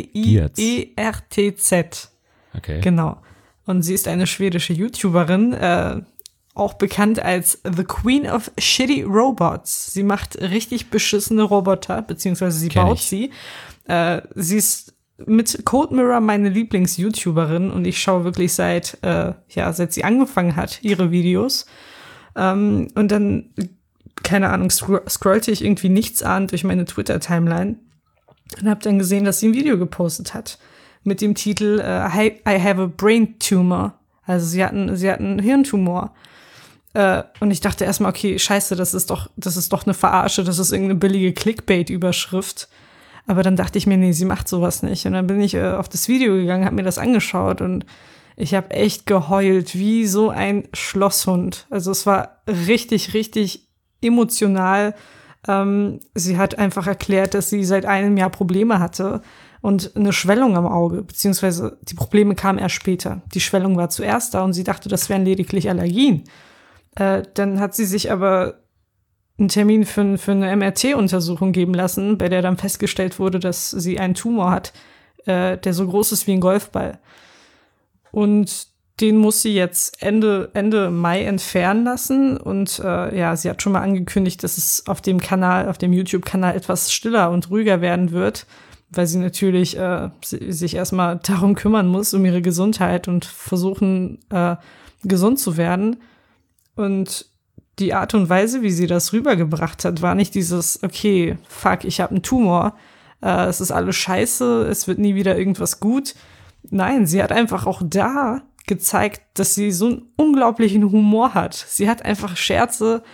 Giertz. Okay. Genau. Und sie ist eine schwedische YouTuberin, auch bekannt als The Queen of Shitty Robots. Sie macht richtig beschissene Roboter, beziehungsweise sie baut sie. Sie ist mit Code Mirror meine Lieblings-YouTuberin und ich schaue wirklich seit sie angefangen hat, ihre Videos. Und dann, keine Ahnung, scrollte ich irgendwie nichtsahnend durch meine Twitter-Timeline und habe dann gesehen, dass sie ein Video gepostet hat mit dem Titel I have a brain tumor. Also sie hatten einen Hirntumor. Und ich dachte erstmal, okay, scheiße, das ist doch eine Verarsche, das ist irgendeine billige Clickbait-Überschrift. Aber dann dachte ich mir, nee, sie macht sowas nicht. Und dann bin ich auf das Video gegangen, habe mir das angeschaut und ich habe echt geheult, wie so ein Schlosshund. Also es war richtig, richtig emotional. Sie hat einfach erklärt, dass sie seit einem Jahr Probleme hatte und eine Schwellung am Auge, beziehungsweise die Probleme kamen erst später. Die Schwellung war zuerst da und sie dachte, das wären lediglich Allergien. Dann hat sie sich aber einen Termin für eine MRT-Untersuchung geben lassen, bei der dann festgestellt wurde, dass sie einen Tumor hat, der so groß ist wie ein Golfball. Und den muss sie jetzt Ende Mai entfernen lassen. Und sie hat schon mal angekündigt, dass es auf dem YouTube-Kanal etwas stiller und ruhiger werden wird, weil sie natürlich sich erstmal darum kümmern muss, um ihre Gesundheit und versuchen, gesund zu werden. Und die Art und Weise, wie sie das rübergebracht hat, war nicht dieses, okay, fuck, ich habe einen Tumor, es ist alles scheiße, es wird nie wieder irgendwas gut. Nein, sie hat einfach auch da gezeigt, dass sie so einen unglaublichen Humor hat. Sie hat einfach Scherze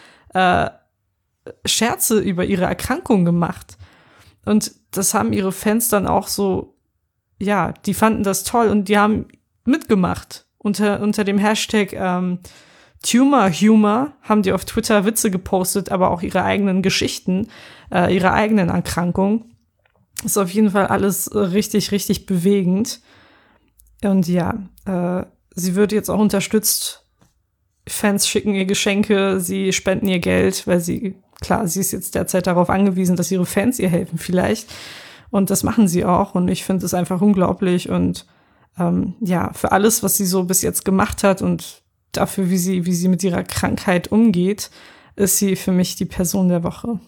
über ihre Erkrankung gemacht. Und das haben ihre Fans dann auch so, ja, die fanden das toll und die haben mitgemacht. Unter dem Hashtag Tumor Humor haben die auf Twitter Witze gepostet, aber auch ihre eigenen Geschichten, ihre eigenen Erkrankungen. Ist auf jeden Fall alles richtig, richtig bewegend. Und ja, sie wird jetzt auch unterstützt. Fans schicken ihr Geschenke, sie spenden ihr Geld, weil sie ist jetzt derzeit darauf angewiesen, dass ihre Fans ihr helfen vielleicht. Und das machen sie auch. Und ich finde es einfach unglaublich. Und für alles, was sie so bis jetzt gemacht hat und dafür, wie sie mit ihrer Krankheit umgeht, ist sie für mich die Person der Woche.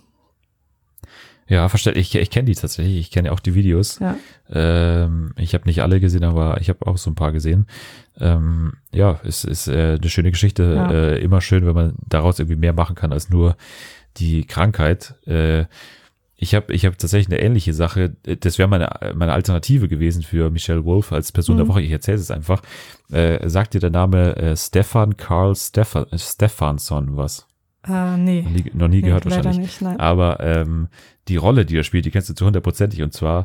Ja, verständlich. Ich kenne die tatsächlich. Ich kenne auch die Videos. Ja. Ich habe nicht alle gesehen, aber ich habe auch so ein paar gesehen. Es ist eine schöne Geschichte. Ja. Immer schön, wenn man daraus irgendwie mehr machen kann als nur die Krankheit. Ich hab tatsächlich eine ähnliche Sache. Das wäre meine Alternative gewesen für Michelle Wolf als Person der Woche. Ich erzähle es einfach. Sagt dir der Name Stefan Karl Stefansson was? Nee. Noch nie gehört leider wahrscheinlich. Nicht, nein. Aber die Rolle, die er spielt, die kennst du zu 100%. Und zwar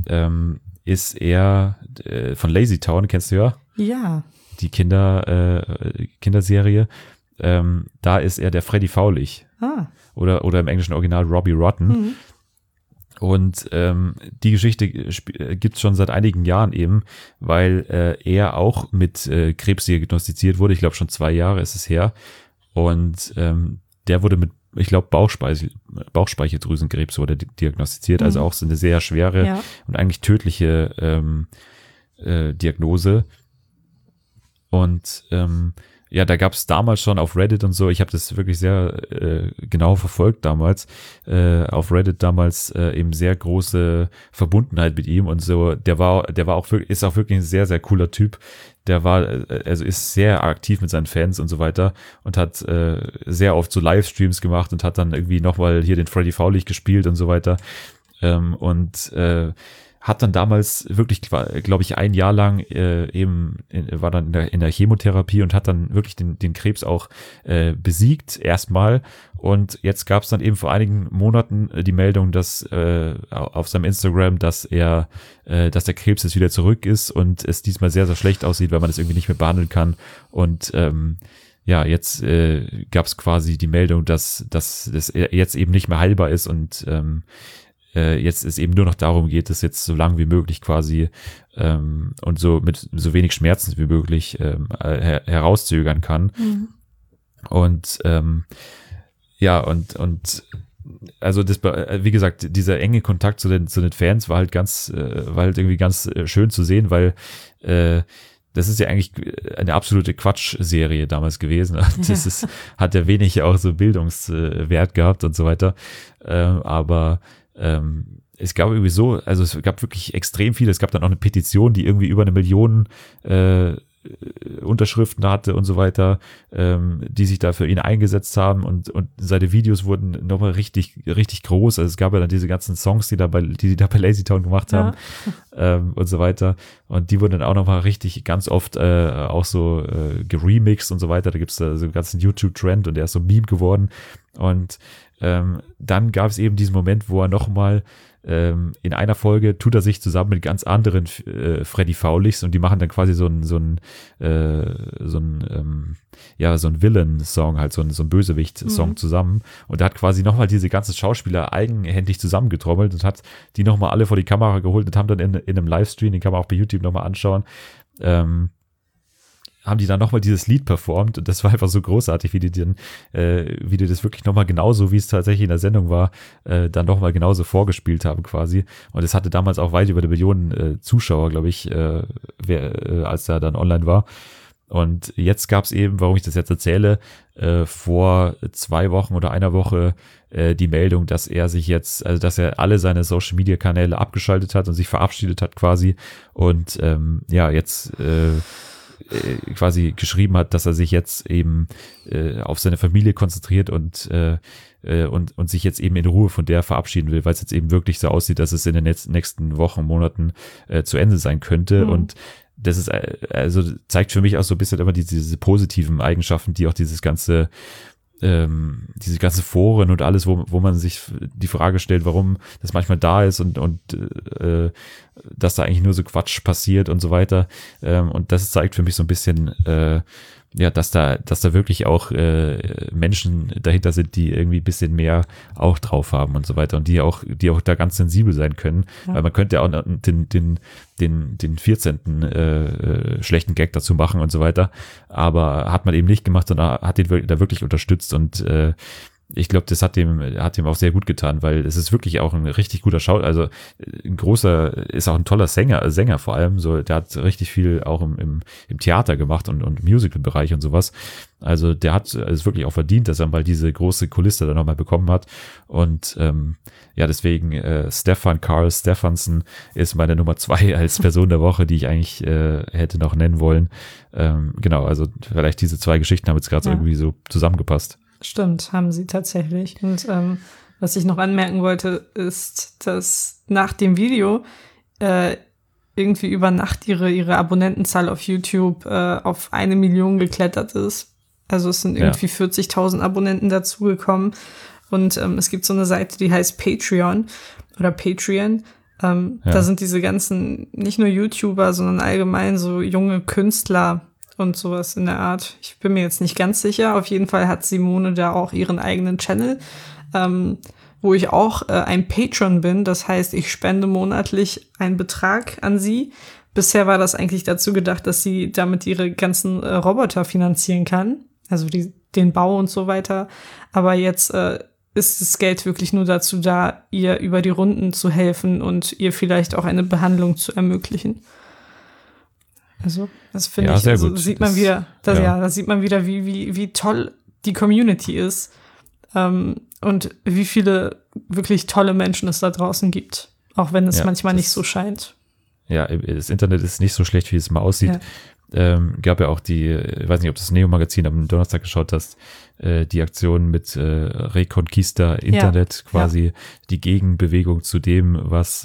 ist er von Lazy Town, kennst du ja? Ja. Die Kinderserie. Da ist er der Freddy Faulig. Oder im englischen Original Robbie Rotten. Und die Geschichte gibt's schon seit einigen Jahren eben, weil er auch mit Krebs diagnostiziert wurde. Ich glaube, schon 2 Jahre ist es her. Und der wurde mit, ich glaube, Bauchspeicheldrüsenkrebs wurde diagnostiziert. Also auch so eine sehr schwere und eigentlich tödliche Diagnose. Und da gab es damals schon auf Reddit und so, ich habe das wirklich sehr genau verfolgt damals, auf Reddit damals eben sehr große Verbundenheit mit ihm und so, ist auch wirklich ein sehr, sehr cooler Typ, ist sehr aktiv mit seinen Fans und so weiter und hat sehr oft so Livestreams gemacht und hat dann irgendwie nochmal hier den Freddy Faulig gespielt und so weiter hat dann damals wirklich, glaube ich, 1 Jahr lang war dann in der Chemotherapie und hat dann wirklich den Krebs auch besiegt erstmal. Und jetzt gab es dann eben vor einigen Monaten die Meldung, dass auf seinem Instagram, dass der Krebs jetzt wieder zurück ist und es diesmal sehr, sehr schlecht aussieht, weil man das irgendwie nicht mehr behandeln kann. Und jetzt gab es quasi die Meldung, dass das jetzt eben nicht mehr heilbar ist und jetzt es eben nur noch darum geht, es jetzt so lang wie möglich quasi und so mit so wenig Schmerzen wie möglich herauszögern kann. Und also das, wie gesagt, dieser enge Kontakt zu den Fans war halt irgendwie ganz schön zu sehen, weil das ist ja eigentlich eine absolute Quatsch-Serie damals gewesen. Das hat ja wenig auch so Bildungswert gehabt und so weiter. Aber es gab irgendwie so, also es gab wirklich extrem viele. Es gab dann auch eine Petition, die irgendwie über 1 Million Unterschriften hatte und so weiter, die sich da für ihn eingesetzt haben und seine Videos wurden nochmal richtig, richtig groß. Also es gab ja dann diese ganzen Songs, die da bei Lazy Town gemacht haben und so weiter. Und die wurden dann auch nochmal richtig ganz oft auch so geremixed und so weiter. Da gibt's da so einen ganzen YouTube-Trend und der ist so ein Meme geworden. Und dann gab es eben diesen Moment, wo er nochmal in einer Folge tut er sich zusammen mit ganz anderen Freddy Faulichs und die machen dann quasi so ein Villain-Song, halt so ein Bösewicht-Song zusammen. Und er hat quasi nochmal diese ganzen Schauspieler eigenhändig zusammengetrommelt und hat die nochmal alle vor die Kamera geholt und haben dann in einem Livestream, den kann man auch bei YouTube nochmal anschauen, haben die dann nochmal dieses Lied performt und das war einfach so großartig, wie die das wirklich nochmal genauso, wie es tatsächlich in der Sendung war, dann nochmal genauso vorgespielt haben quasi. Und es hatte damals auch weit über 1 Million Zuschauer, glaube ich, als er dann online war. Und jetzt gab es eben, warum ich das jetzt erzähle, vor 2 Wochen oder einer Woche die Meldung, dass er sich jetzt, also dass er alle seine Social-Media-Kanäle abgeschaltet hat und sich verabschiedet hat quasi und jetzt quasi geschrieben hat, dass er sich jetzt eben auf seine Familie konzentriert und sich jetzt eben in Ruhe von der verabschieden will, weil es jetzt eben wirklich so aussieht, dass es in den nächsten Wochen, Monaten zu Ende sein könnte. Und das ist, also zeigt für mich auch so ein bisschen immer diese positiven Eigenschaften, die auch diese ganze Foren und alles, wo man sich die Frage stellt, warum das manchmal da ist und dass da eigentlich nur so Quatsch passiert und so weiter. Und das zeigt für mich so ein bisschen, dass da wirklich auch Menschen dahinter sind, die irgendwie ein bisschen mehr auch drauf haben und so weiter und die auch da ganz sensibel sein können. Ja. Weil man könnte ja auch den 14. Schlechten Gag dazu machen und so weiter. Aber hat man eben nicht gemacht, sondern hat den da wirklich unterstützt und ich glaube, das hat dem auch sehr gut getan, weil es ist wirklich auch ein richtig guter Also ist auch ein toller Sänger vor allem, so, der hat richtig viel auch im Theater gemacht und Musical-Bereich und sowas. Also der hat es wirklich auch verdient, dass er mal diese große Kulisse dann nochmal bekommen hat und deswegen Karl Stefansson ist meine Nummer 2 als Person der Woche, die ich eigentlich hätte noch nennen wollen. Genau, also vielleicht diese 2 Geschichten haben jetzt gerade irgendwie so zusammengepasst. Stimmt, haben sie tatsächlich. Und was ich noch anmerken wollte, ist, dass nach dem Video irgendwie über Nacht ihre Abonnentenzahl auf YouTube auf 1 Million geklettert ist. Also es sind irgendwie 40.000 Abonnenten dazugekommen. Und es gibt so eine Seite, die heißt Patreon oder Patreon. Da sind diese ganzen, nicht nur YouTuber, sondern allgemein so junge Künstler und sowas in der Art. Ich bin mir jetzt nicht ganz sicher. Auf jeden Fall hat Simone da auch ihren eigenen Channel, wo ich auch ein Patron bin. Das heißt, ich spende monatlich einen Betrag an sie. Bisher war das eigentlich dazu gedacht, dass sie damit ihre ganzen Roboter finanzieren kann. Also den Bau und so weiter. Aber jetzt ist das Geld wirklich nur dazu da, ihr über die Runden zu helfen und ihr vielleicht auch eine Behandlung zu ermöglichen. Also, das finde ich, also sieht man wieder, da sieht man wieder, wie toll die Community ist, und wie viele wirklich tolle Menschen es da draußen gibt, auch wenn es manchmal nicht so scheint. Ja, das Internet ist nicht so schlecht, wie es mal aussieht. Gab ja auch ich weiß nicht, ob du das Neo-Magazin am Donnerstag geschaut hast, die Aktion mit Reconquista Internet, quasi die Gegenbewegung zu dem, was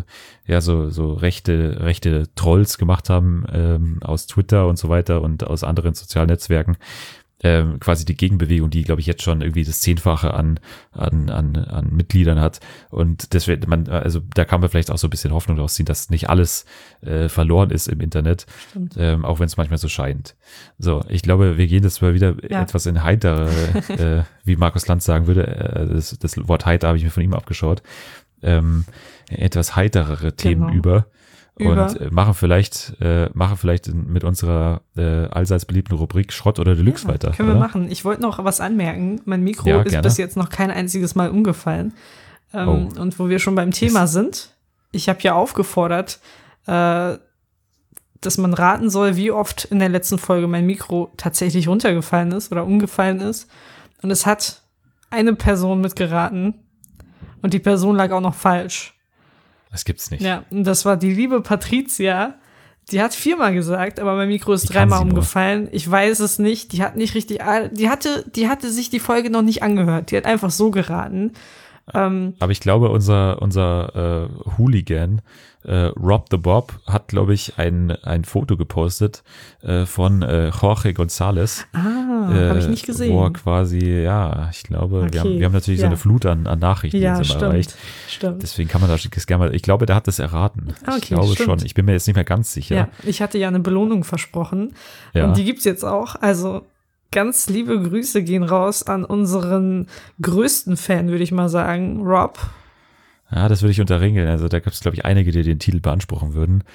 so rechte Trolls gemacht haben aus Twitter und so weiter und aus anderen sozialen Netzwerken. Quasi die Gegenbewegung, die, glaube ich, jetzt schon irgendwie das 10-fache an Mitgliedern hat. Und deswegen, also da kann man vielleicht auch so ein bisschen Hoffnung daraus ziehen, dass nicht alles verloren ist im Internet, auch wenn es manchmal so scheint. So, ich glaube, wir gehen jetzt mal wieder etwas in heitere, wie Markus Lanz sagen würde, das Wort heiter habe ich mir von ihm abgeschaut, etwas heiterere Themen über. und machen vielleicht mit unserer allseits beliebten Rubrik Schrott oder Deluxe weiter. Können wir machen. Ich wollte noch was anmerken. Mein Mikro ist bis jetzt noch kein einziges Mal umgefallen. Und wo wir schon beim Thema sind, ich habe ja aufgefordert, dass man raten soll, wie oft in der letzten Folge mein Mikro tatsächlich runtergefallen ist oder umgefallen ist. Und es hat eine Person mitgeraten und die Person lag auch noch falsch. Das gibt's nicht. Ja, und das war die liebe Patricia. Die hat 4-mal gesagt, aber mein Mikro ist 3-mal umgefallen. Ich weiß es nicht. Die hat nicht richtig, die hatte sich die Folge noch nicht angehört. Die hat einfach so geraten. Aber ich glaube, unser Hooligan, Rob the Bob, hat, glaube ich, ein Foto gepostet von Jorge González. Habe ich nicht gesehen. Wo er quasi, ich glaube, okay. wir haben natürlich so eine Flut an Nachrichten erreicht. Stimmt. Deswegen kann man das gerne mal, ich glaube, der hat das erraten. Okay, ich glaube schon. Ich bin mir jetzt nicht mehr ganz sicher. Ja, ich hatte ja eine Belohnung versprochen. Ja. Und die gibt's jetzt auch. Also ganz liebe Grüße gehen raus an unseren größten Fan, würde ich mal sagen, Rob. Ja, das würde ich unterringeln. Also da gibt es, glaube ich, einige, die den Titel beanspruchen würden.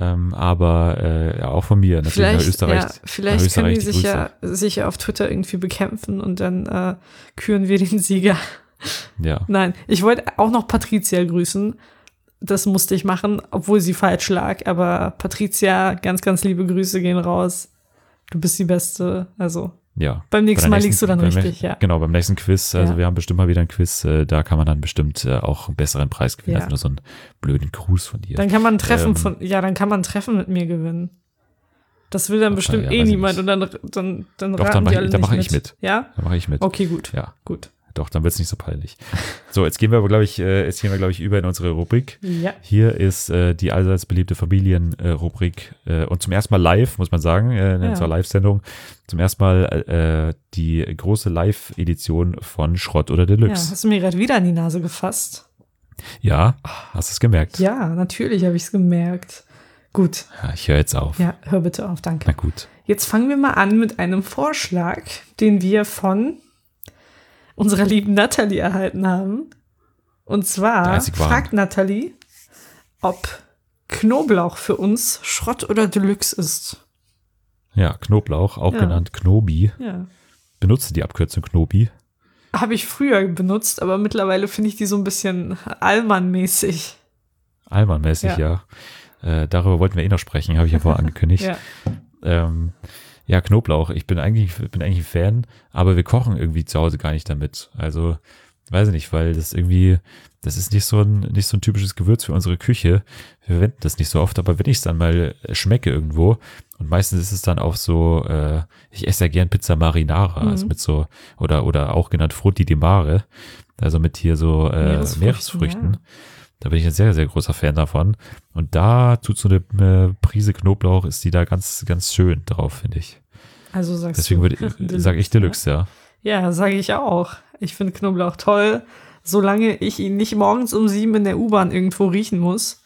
Aber auch von mir. Natürlich vielleicht können die sich ja auf Twitter irgendwie bekämpfen und dann küren wir den Sieger. Ja. Nein, ich wollte auch noch Patricia grüßen. Das musste ich machen, obwohl sie falsch lag. Aber Patricia, ganz, ganz liebe Grüße gehen raus. Du bist die Beste. Also ja. Beim nächsten Mal liegst du dann richtig, ja. Genau, beim nächsten Quiz. Also wir haben bestimmt mal wieder ein Quiz. Da kann man dann bestimmt auch einen besseren Preis gewinnen, als nur so einen blöden Gruß von dir. Dann kann man ein Treffen ein Treffen mit mir gewinnen. Das will dann bestimmt niemand. Und dann raten die alle nicht mit. Dann mache ich mit. Ja? Dann mache ich mit. Okay, gut. Ja. Gut. Doch, dann wird es nicht so peinlich. So, jetzt gehen wir aber, glaube ich, über in unsere Rubrik. Ja. Hier ist die allseits beliebte Familienrubrik und zum ersten Mal live, muss man sagen, in unserer Live-Sendung, zum ersten Mal die große Live-Edition von Schrott oder Deluxe. Ja, hast du mir gerade wieder an die Nase gefasst? Ja, hast du es gemerkt? Ja, natürlich habe ich es gemerkt. Gut. Ja, ich höre jetzt auf. Ja, hör bitte auf, danke. Na gut. Jetzt fangen wir mal an mit einem Vorschlag, den wir von unserer lieben Nathalie erhalten haben. Und zwar fragt Nathalie, ob Knoblauch für uns Schrott oder Deluxe ist. Ja, Knoblauch, auch genannt Knobi. Ja. Benutzt du die Abkürzung Knobi? Habe ich früher benutzt, aber mittlerweile finde ich die so ein bisschen Allmann-mäßig. Allmann-mäßig, ja. Darüber wollten wir noch sprechen, habe ich ja vorher angekündigt. Ja, Knoblauch. Ich bin eigentlich ein Fan, aber wir kochen irgendwie zu Hause gar nicht damit. Also, weiß ich nicht, weil das ist nicht so ein typisches Gewürz für unsere Küche. Wir verwenden das nicht so oft, aber wenn ich es dann mal schmecke irgendwo, und meistens ist es dann auch so, ich esse ja gern Pizza Marinara, also mit so, oder auch genannt Frutti di Mare, also mit hier so Meeresfrüchten. Ja. Da bin ich ein sehr, sehr großer Fan davon. Und da tut so eine Prise Knoblauch, ist die da ganz, ganz schön drauf, finde ich. Also Deswegen sage ich Deluxe, ja. Ja, sage ich auch. Ich finde Knoblauch toll, solange ich ihn nicht morgens um 7 in der U-Bahn irgendwo riechen muss.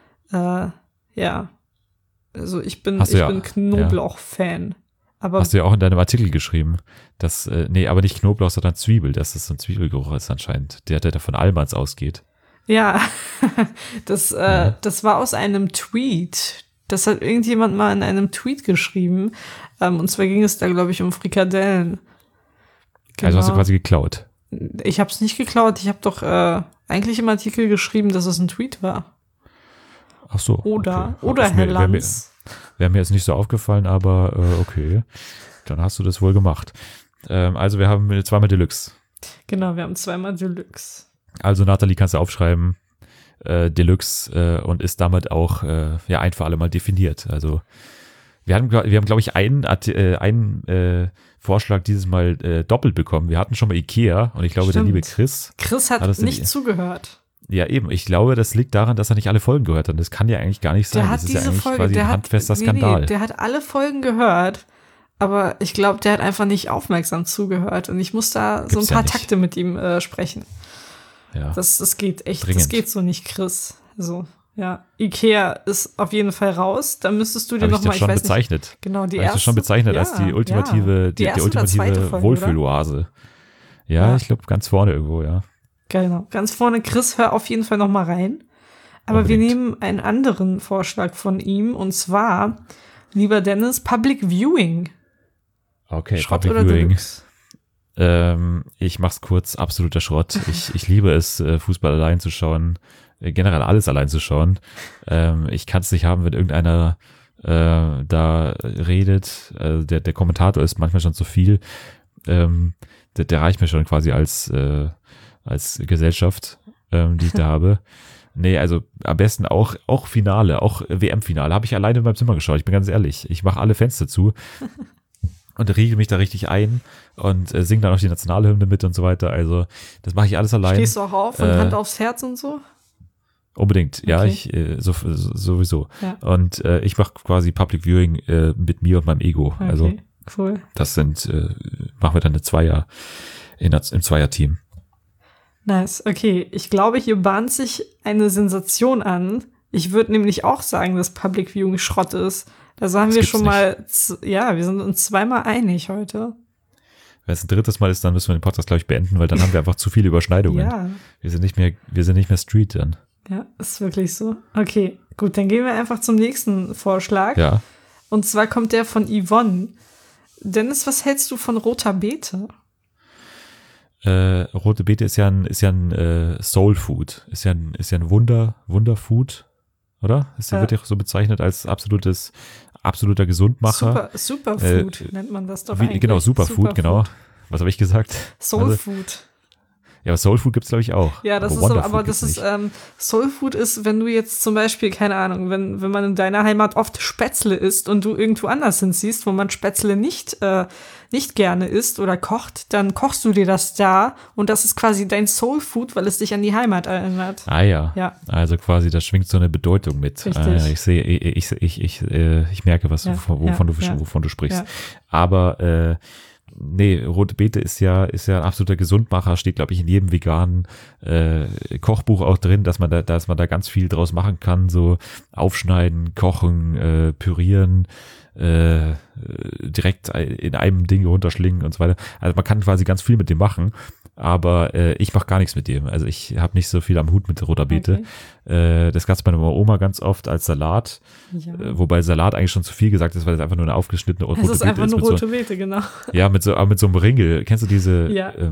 Ja. Also ich bin Knoblauch-Fan. Aber hast du ja auch in deinem Artikel geschrieben, dass, aber nicht Knoblauch, sondern Zwiebel, dass es so ein Zwiebelgeruch ist anscheinend, der von Allmanns ausgeht. Ja, das war aus einem Tweet. Das hat irgendjemand mal in einem Tweet geschrieben. Und zwar ging es da, glaube ich, um Frikadellen. Genau. Also hast du quasi geklaut. Ich habe es nicht geklaut. Ich habe doch eigentlich im Artikel geschrieben, dass es ein Tweet war. Ach so. Oder Herr Lanz. Wäre mir jetzt nicht so aufgefallen, aber okay. Dann hast du das wohl gemacht. Also wir haben 2-mal Deluxe. Genau, wir haben 2-mal Deluxe. Also Nathalie, kannst du aufschreiben, Deluxe und ist damit auch ein für alle Mal definiert. Also wir haben glaube ich, einen Vorschlag dieses Mal doppelt bekommen. Wir hatten schon mal Ikea und ich glaube, der liebe Chris hat nicht zugehört. Ja, eben. Ich glaube, das liegt daran, dass er nicht alle Folgen gehört hat. Das kann ja eigentlich gar nicht sein. Das ist ja eigentlich quasi ein handfester Skandal. Nee, der hat alle Folgen gehört, aber ich glaube, der hat einfach nicht aufmerksam zugehört und ich muss da so ein paar Takte mit ihm sprechen. Ja. Das geht echt, dringend. Das geht so nicht, Chris. So, ja. Ikea ist auf jeden Fall raus. Da müsstest du dir nochmal, ich weiß bezeichnet. Nicht. Genau, die erste. Hast du schon bezeichnet als die ultimative, die ultimative Wohlfühloase. Ja, ich glaube ganz vorne irgendwo, ja. Genau, ganz vorne. Chris, hör auf jeden Fall nochmal rein. Aber wir Unbedingt. nehmen einen anderen Vorschlag von ihm, und zwar, lieber Dennis, Public Viewing. Okay, Schrott Public oder Viewing. Deluxe? Ich mach's kurz, absoluter Schrott. Ich liebe es, Fußball allein zu schauen, generell alles allein zu schauen. Ich kann es nicht haben, wenn irgendeiner da redet. Der Kommentator ist manchmal schon zu viel. Der reicht mir schon quasi als Gesellschaft, die ich da habe. Nee, also am besten auch Finale, auch WM-Finale. Habe ich alleine in meinem Zimmer geschaut, ich bin ganz ehrlich. Ich mache alle Fenster zu und riegel mich da richtig ein und singe dann auch die Nationalhymne mit und so weiter. Also das mache ich alles allein. Stehst du auch auf und Hand aufs Herz und so? Unbedingt, ja, Okay. sowieso. Ja. Und ich mache quasi Public Viewing mit mir und meinem Ego. Okay, Also cool. das sind, machen wir dann im Zweierteam. Nice, okay. Ich glaube, hier bahnt sich eine Sensation an. Ich würde nämlich auch sagen, dass Public Viewing Schrott ist. Also haben Das wir gibt's schon mal, wir sind uns zweimal einig heute. Wenn es ein drittes Mal ist, dann müssen wir den Podcast, glaube ich, beenden, weil dann haben wir einfach zu viele Überschneidungen. Ja. Wir sind nicht mehr Street dann. Ja, ist wirklich so. Okay, gut, dann gehen wir einfach zum nächsten Vorschlag. Ja. Und zwar kommt der von Yvonne. Dennis, was hältst du von roter Beete? Rote Beete ist ja ein Soul Food. Ist ja ein Wunderfood, oder? Wird ja so bezeichnet als absoluter Gesundmacher. Superfood nennt man das doch eigentlich. Genau, Superfood, genau. Was habe ich gesagt? Soulfood. Ja, aber Soul Food gibt's glaube ich auch. Ja, das ist so, aber das ist, Soul Food ist, wenn du jetzt zum Beispiel, keine Ahnung, wenn man in deiner Heimat oft Spätzle isst und du irgendwo anders hinziehst, wo man Spätzle nicht gerne isst oder kocht, dann kochst du dir das da und das ist quasi dein Soul Food, weil es dich an die Heimat erinnert. Ah ja. Ja. Also quasi, da schwingt so eine Bedeutung mit. Richtig. Ich sehe, ich merke, wovon du sprichst. Ja. Aber nee, rote Beete ist ja ein absoluter Gesundmacher, steht, glaube ich, in jedem veganen Kochbuch auch drin, dass man da ganz viel draus machen kann, so aufschneiden, kochen, pürieren, direkt in einem Ding runterschlingen und so weiter. Also man kann quasi ganz viel mit dem machen, aber ich mache gar nichts mit dem. Also ich habe nicht so viel am Hut mit roter Beete. Das gab's bei meiner Oma ganz oft als Salat, Ja. wobei Salat eigentlich schon zu viel gesagt ist, weil es einfach nur eine aufgeschnittene rote Beete ist. Es ist einfach nur mit rote Beete, genau. ja, mit so einem Ringel. Kennst du diese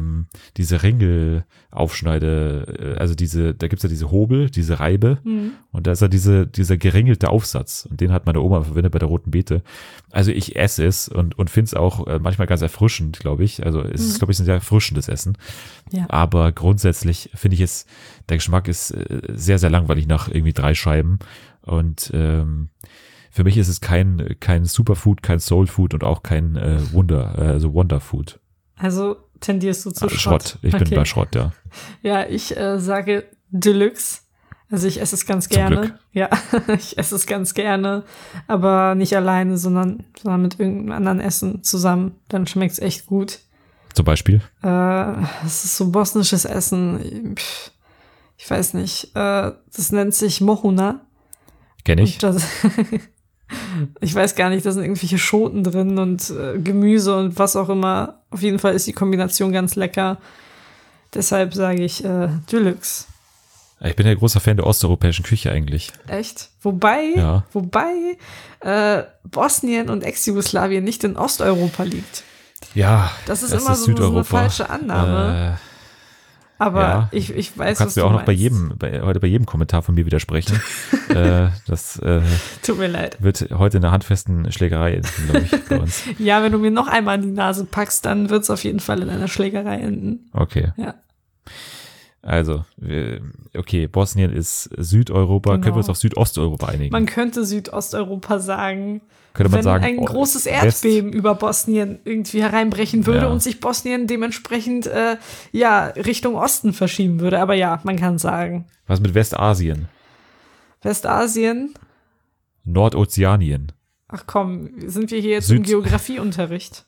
Ringelaufschneide, also da gibt's ja diese Hobel, diese Reibe und da ist ja dieser geringelte Aufsatz und den hat meine Oma verwendet bei der roten Beete. Also ich esse es und finde es auch manchmal ganz erfrischend, glaube ich. Also es ist, glaube ich, ein sehr erfrischendes Essen. Ja. Aber grundsätzlich finde ich der Geschmack ist sehr, sehr langweilig nach irgendwie 3 Scheiben und für mich ist es kein Superfood, kein Soulfood und auch kein Wonderfood. Also tendierst du zu Schrott. Ich bin bei Schrott, ja. Ja, ich sage Deluxe. Also ich esse es ganz gerne. Glück. Ja, ich esse es ganz gerne, aber nicht alleine, sondern mit irgendeinem anderen Essen zusammen. Dann schmeckt es echt gut. Zum Beispiel? Es ist so bosnisches Essen. Ich weiß nicht. Das nennt sich Mohuna. Kenn ich. Ich weiß gar nicht, da sind irgendwelche Schoten drin und Gemüse und was auch immer. Auf jeden Fall ist die Kombination ganz lecker. Deshalb sage ich Deluxe. Ich bin ja großer Fan der osteuropäischen Küche eigentlich. Echt? Wobei Bosnien und Ex-Jugoslawien nicht in Osteuropa liegt. Ja, das ist immer so eine falsche Annahme. Aber ja, ich weiß, kannst was du auch du noch meinst. heute bei jedem Kommentar von mir widersprechen. Das Tut mir leid. wird heute in einer handfesten Schlägerei enden, glaube ich, bei uns. Ja, wenn du mir noch einmal in die Nase packst, dann wird es auf jeden Fall in einer Schlägerei enden. Okay. Ja. Also, okay, Bosnien ist Südeuropa. Genau. Können wir uns auf Südosteuropa einigen? Man könnte Südosteuropa sagen. Könnte man wenn sagen, ein großes Erdbeben über Bosnien irgendwie hereinbrechen würde Ja. und sich Bosnien dementsprechend Richtung Osten verschieben würde. Aber ja, man kann sagen. Was mit Westasien? Westasien. Nordozeanien? Ach komm, sind wir hier jetzt im Geografieunterricht?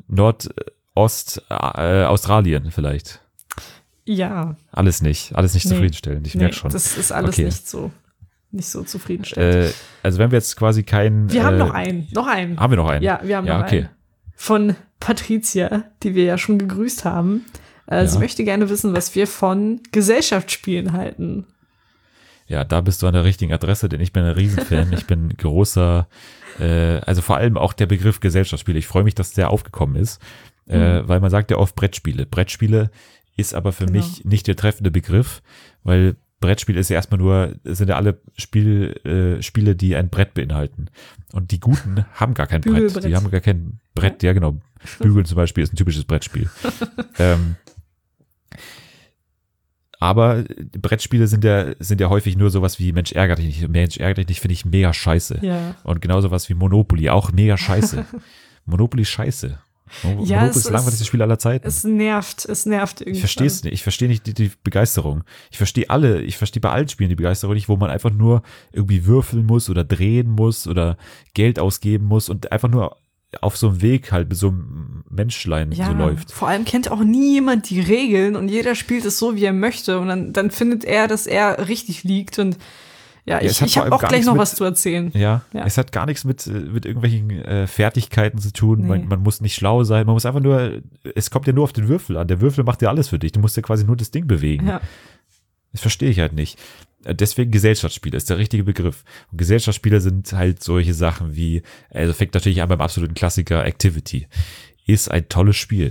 Australien vielleicht. Ja. Alles nicht Nee. zufriedenstellend. Ich merke schon. Das ist alles Okay. nicht so zufriedenstellend. Also wenn wir jetzt quasi keinen... Wir haben noch einen. Haben wir noch einen? Ja, wir haben noch okay. einen. Von Patricia, die wir ja schon gegrüßt haben. Sie möchte gerne wissen, was wir von Gesellschaftsspielen halten. Ja, da bist du an der richtigen Adresse, denn ich bin ein Riesenfan. Ich bin großer, also vor allem auch der Begriff Gesellschaftsspiele. Ich freue mich, dass der aufgekommen ist, weil man sagt ja oft Brettspiele. Brettspiele ist aber für mich nicht der treffende Begriff, weil Brettspiel ist ja erstmal nur, sind ja alle Spiele, die ein Brett beinhalten. Und die Guten haben gar kein Brett. Die haben gar kein Brett, ja genau. Bügeln zum Beispiel ist ein typisches Brettspiel. Aber Brettspiele sind ja häufig nur sowas wie Mensch ärgert dich nicht. Mensch ärgert dich nicht finde ich mega scheiße. Ja. Und genau sowas wie Monopoly, auch mega scheiße. Monopoly ist scheiße. Monopoly ist das langweiligste Spiel aller Zeiten. Es nervt irgendwie. Ich verstehe es nicht. Ich verstehe nicht die Begeisterung. Ich verstehe bei allen Spielen die Begeisterung nicht, wo man einfach nur irgendwie würfeln muss oder drehen muss oder Geld ausgeben muss und einfach nur auf so einem Weg halt mit so einem Menschlein so läuft. Vor allem kennt auch nie jemand die Regeln und jeder spielt es so, wie er möchte und dann findet er, dass er richtig liegt und ich habe auch gleich noch was zu erzählen. Ja, es hat gar nichts mit irgendwelchen Fertigkeiten zu tun. Nee. Man muss nicht schlau sein, man muss einfach nur, es kommt ja nur auf den Würfel an. Der Würfel macht ja alles für dich. Du musst ja quasi nur das Ding bewegen. Ja. Das verstehe ich halt nicht. Deswegen Gesellschaftsspiele ist der richtige Begriff. Und Gesellschaftsspiele sind halt solche Sachen wie, also fängt natürlich an beim absoluten Klassiker Activity. Ist ein tolles Spiel.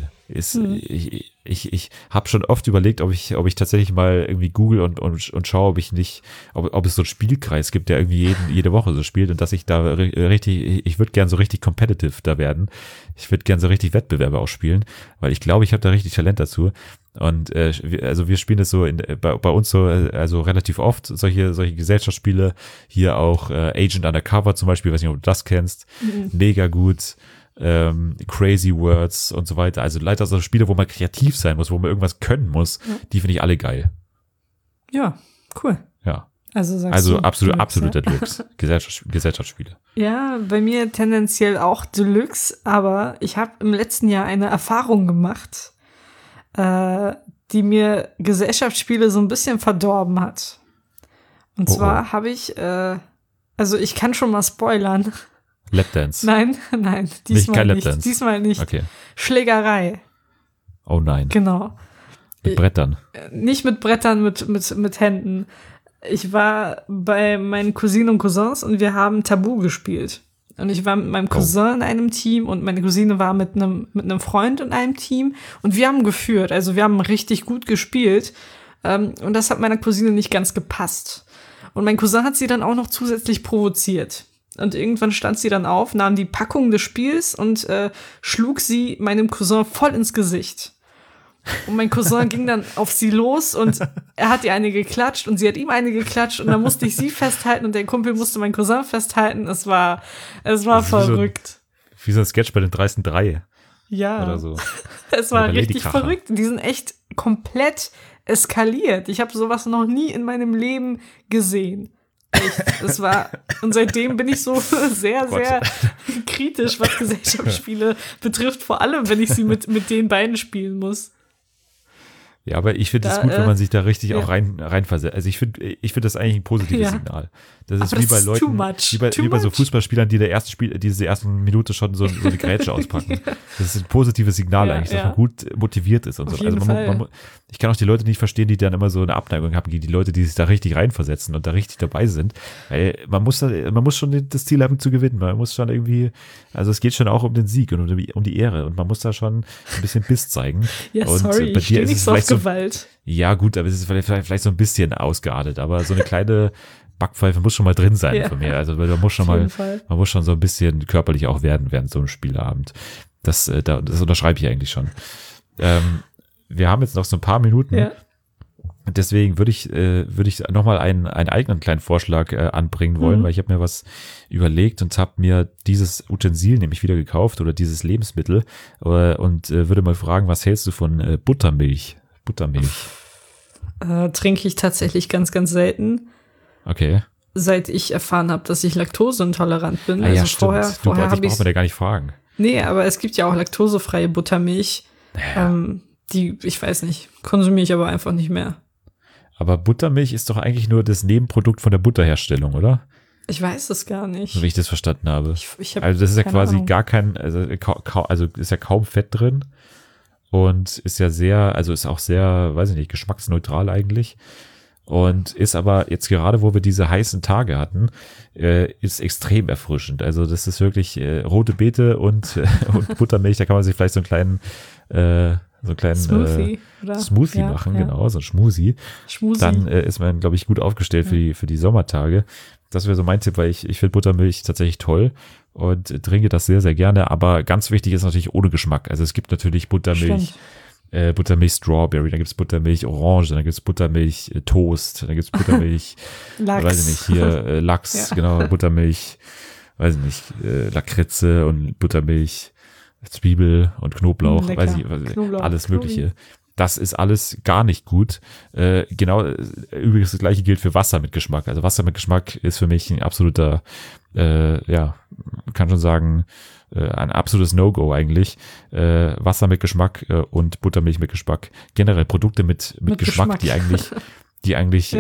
Ich habe schon oft überlegt, ob ich tatsächlich mal irgendwie google und schaue, ob es so einen Spielkreis gibt, der irgendwie jede Woche so spielt und dass ich da ich würde gern so richtig competitive da werden. Ich würde gern so richtig Wettbewerbe auch spielen, weil ich glaube, ich habe da richtig Talent dazu. Und wir spielen das so bei uns so, also relativ oft, solche Gesellschaftsspiele, hier auch Agent Undercover zum Beispiel, weiß nicht, ob du das kennst, mega gut. Crazy Words und so weiter. Also leider so Spiele, wo man kreativ sein muss, wo man irgendwas können muss, die finde ich alle geil. Ja, cool. Ja. Also absoluter Deluxe. Gesellschaftsspiele. Ja, bei mir tendenziell auch Deluxe, aber ich habe im letzten Jahr eine Erfahrung gemacht, die mir Gesellschaftsspiele so ein bisschen verdorben hat. Und zwar habe ich, ich kann schon mal spoilern. Lapdance. Nein, diesmal nicht. Diesmal nicht. Okay. Schlägerei. Oh nein. Genau. Mit Brettern. Nicht mit Brettern, mit Händen. Ich war bei meinen Cousinen und Cousins und wir haben Tabu gespielt. Und ich war mit meinem Cousin in einem Team und meine Cousine war mit einem Freund in einem Team und wir haben geführt. Also wir haben richtig gut gespielt. Und das hat meiner Cousine nicht ganz gepasst. Und mein Cousin hat sie dann auch noch zusätzlich provoziert. Und irgendwann stand sie dann auf, nahm die Packung des Spiels und schlug sie meinem Cousin voll ins Gesicht. Und mein Cousin ging dann auf sie los und er hat ihr eine geklatscht und sie hat ihm eine geklatscht und dann musste ich sie festhalten und der Kumpel musste meinen Cousin festhalten. Es war verrückt. Wie so ein Sketch bei den dreisten drei. Ja. Oder so. Es war richtig verrückt. Die sind echt komplett eskaliert. Ich habe sowas noch nie in meinem Leben gesehen. Echt, und seitdem bin ich so sehr, sehr kritisch, was Gesellschaftsspiele betrifft, vor allem, wenn ich sie mit den beiden spielen muss. Ja, aber ich finde es gut, wenn man sich da richtig auch reinversetzt. Also ich finde das eigentlich ein positives Signal. Das ist wie bei Leuten, wie bei so Fußballspielern, die diese ersten Minute schon so eine Grätsche auspacken. Das ist ein positives Signal eigentlich, dass man gut motiviert ist und so. Also ich kann auch die Leute nicht verstehen, die dann immer so eine Abneigung haben gegen die Leute, die sich da richtig reinversetzen und da richtig dabei sind. Weil man muss schon das Ziel haben zu gewinnen. Man muss schon irgendwie, also es geht schon auch um den Sieg und um die Ehre und man muss da schon ein bisschen Biss zeigen. Ja, und sorry, ich stehe nicht so auf Gewalt. Ja, gut, aber es ist vielleicht so ein bisschen ausgeartet, aber so eine kleine Backpfeife muss schon mal drin sein von mir. Also man muss schon so ein bisschen körperlich auch werden während so einem Spieleabend. Das unterschreibe ich eigentlich schon. Wir haben jetzt noch so ein paar Minuten. Ja. Deswegen würde ich nochmal einen eigenen kleinen Vorschlag anbringen wollen, weil ich habe mir was überlegt und habe mir dieses Utensil nämlich wieder gekauft oder dieses Lebensmittel und würde mal fragen, was hältst du von Buttermilch? Trinke ich tatsächlich ganz, ganz selten. Okay. Seit ich erfahren habe, dass ich laktoseintolerant bin. Ah, ja, stimmt. Vorher braucht man ja gar nicht fragen. Nee, aber es gibt ja auch laktosefreie Buttermilch. Die, ich weiß nicht, konsumiere ich aber einfach nicht mehr. Aber Buttermilch ist doch eigentlich nur das Nebenprodukt von der Butterherstellung, oder? Ich weiß es gar nicht. So wie ich das verstanden habe. Ich hab also das ist ja quasi Ahnung. Gar kein, also ist ja kaum Fett drin und ist ja sehr, also ist auch sehr, weiß ich nicht, geschmacksneutral eigentlich. Und ist aber jetzt gerade, wo wir diese heißen Tage hatten, ist extrem erfrischend. Also das ist wirklich rote Beete und Buttermilch, da kann man sich vielleicht so einen kleinen Smoothie machen, genau, so ein Schmusi. Dann ist man, glaube ich, gut aufgestellt für die Sommertage. Das wäre so mein Tipp, weil ich finde Buttermilch tatsächlich toll und trinke das sehr, sehr gerne. Aber ganz wichtig ist natürlich ohne Geschmack. Also es gibt natürlich Buttermilch, Buttermilch Strawberry, dann gibt es Buttermilch Orange, dann gibt es Buttermilch Toast, dann gibt es Buttermilch, Lachs. weiß ich nicht, hier Lachs, genau, Buttermilch, weiß ich nicht, Lakritze und Buttermilch, Zwiebel und Knoblauch, Lecker. weiß ich, Knoblauch, alles Mögliche. Das ist alles gar nicht gut. Genau, übrigens das gleiche gilt für Wasser mit Geschmack. Also Wasser mit Geschmack ist für mich ein absoluter, kann schon sagen, ein absolutes No-Go eigentlich. Wasser mit Geschmack und Buttermilch mit Geschmack. Generell Produkte mit Geschmack, die eigentlich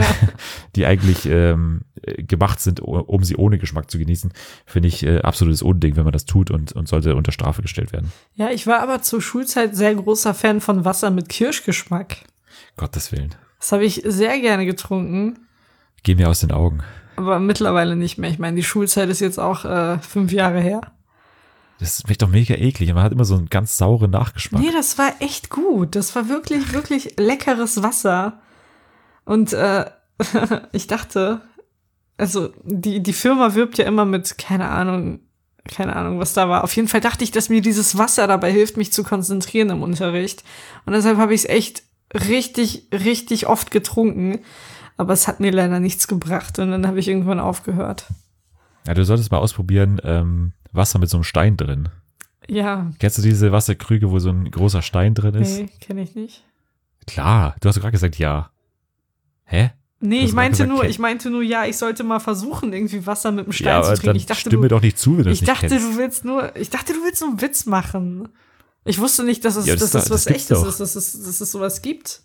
gemacht sind, um sie ohne Geschmack zu genießen, finde ich absolutes Unding, wenn man das tut und sollte unter Strafe gestellt werden. Ja, ich war aber zur Schulzeit sehr großer Fan von Wasser mit Kirschgeschmack. Gottes Willen. Das habe ich sehr gerne getrunken. Geh mir aus den Augen. Aber mittlerweile nicht mehr. Ich meine, die Schulzeit ist jetzt auch 5 Jahre her. Das schmeckt doch mega eklig. Man hat immer so einen ganz sauren Nachgeschmack. Nee, das war echt gut. Das war wirklich, wirklich leckeres Wasser. Und ich dachte, also die Firma wirbt ja immer mit, keine Ahnung, was da war. Auf jeden Fall dachte ich, dass mir dieses Wasser dabei hilft, mich zu konzentrieren im Unterricht. Und deshalb habe ich es echt richtig, richtig oft getrunken. Aber es hat mir leider nichts gebracht. Und dann habe ich irgendwann aufgehört. Ja, du solltest mal ausprobieren, Wasser mit so einem Stein drin. Ja. Kennst du diese Wasserkrüge, wo so ein großer Stein drin ist? Nee, kenne ich nicht. Klar, du hast doch gerade gesagt, ja. Hä? Nee, ich meinte nur, ja, ich sollte mal versuchen, irgendwie Wasser mit dem Stein zu trinken. Ich dachte, stimme doch nicht zu, wenn du es nicht dachte, kennst. du willst nur einen Witz machen. Ich wusste nicht, dass es was das Echtes ist, dass es sowas gibt.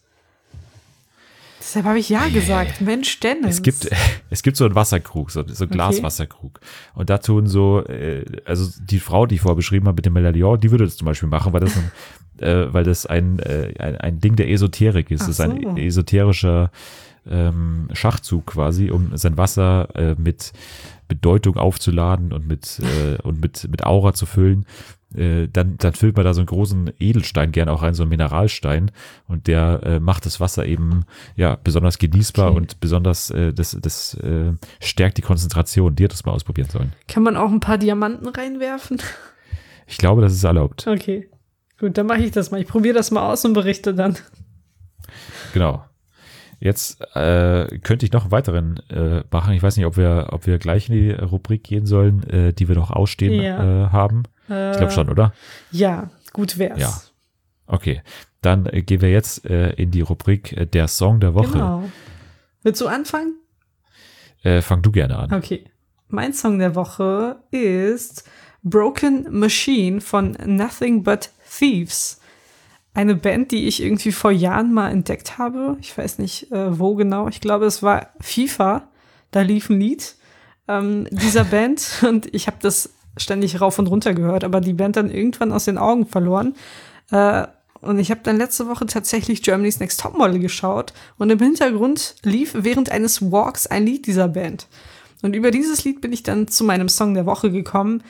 Deshalb habe ich ja gesagt. Mensch, Dennis. Es gibt so einen Wasserkrug, so einen Glaswasserkrug. Und da tun so, also die Frau, die ich vorher beschrieben habe mit dem Medaillon, die würde das zum Beispiel machen, weil das ein Ding der Esoterik ist. Das ist ein esoterischer Schachzug quasi, um sein Wasser mit Bedeutung aufzuladen und mit Aura zu füllen. Dann füllt man da so einen großen Edelstein gerne auch rein, so einen Mineralstein, und der macht das Wasser eben ja besonders genießbar und besonders das stärkt die Konzentration. Die hat das mal ausprobieren sollen. Kann man auch ein paar Diamanten reinwerfen? Ich glaube, das ist erlaubt. Okay, gut, dann mache ich das mal. Ich probiere das mal aus und berichte dann. Genau. Jetzt könnte ich noch einen weiteren machen. Ich weiß nicht, ob wir gleich in die Rubrik gehen sollen, die wir noch ausstehen haben. Ich glaube schon, oder? Ja, gut wär's. Ja. Okay, dann gehen wir jetzt in die Rubrik der Song der Woche. Genau. Willst du anfangen? Fang du gerne an. Okay. Mein Song der Woche ist Broken Machine von Nothing But Thieves. Eine Band, die ich irgendwie vor Jahren mal entdeckt habe. Ich weiß nicht, wo genau. Ich glaube, es war FIFA. Da lief ein Lied dieser Band. Und ich habe das ständig rauf und runter gehört, aber die Band dann irgendwann aus den Augen verloren. Und ich habe dann letzte Woche tatsächlich Germany's Next Topmodel geschaut. Und im Hintergrund lief während eines Walks ein Lied dieser Band. Und über dieses Lied bin ich dann zu meinem Song der Woche gekommen.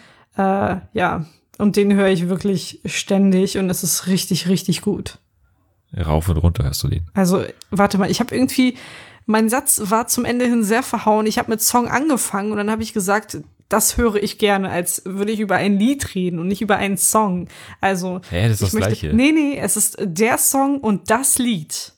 Und den höre ich wirklich ständig und es ist richtig, richtig gut. Rauf und runter hörst du den. Also, warte mal, mein Satz war zum Ende hin sehr verhauen. Ich habe mit Song angefangen und dann habe ich gesagt, das höre ich gerne, als würde ich über ein Lied reden und nicht über einen Song. Also, das ist das Gleiche. Nee, es ist der Song und das Lied.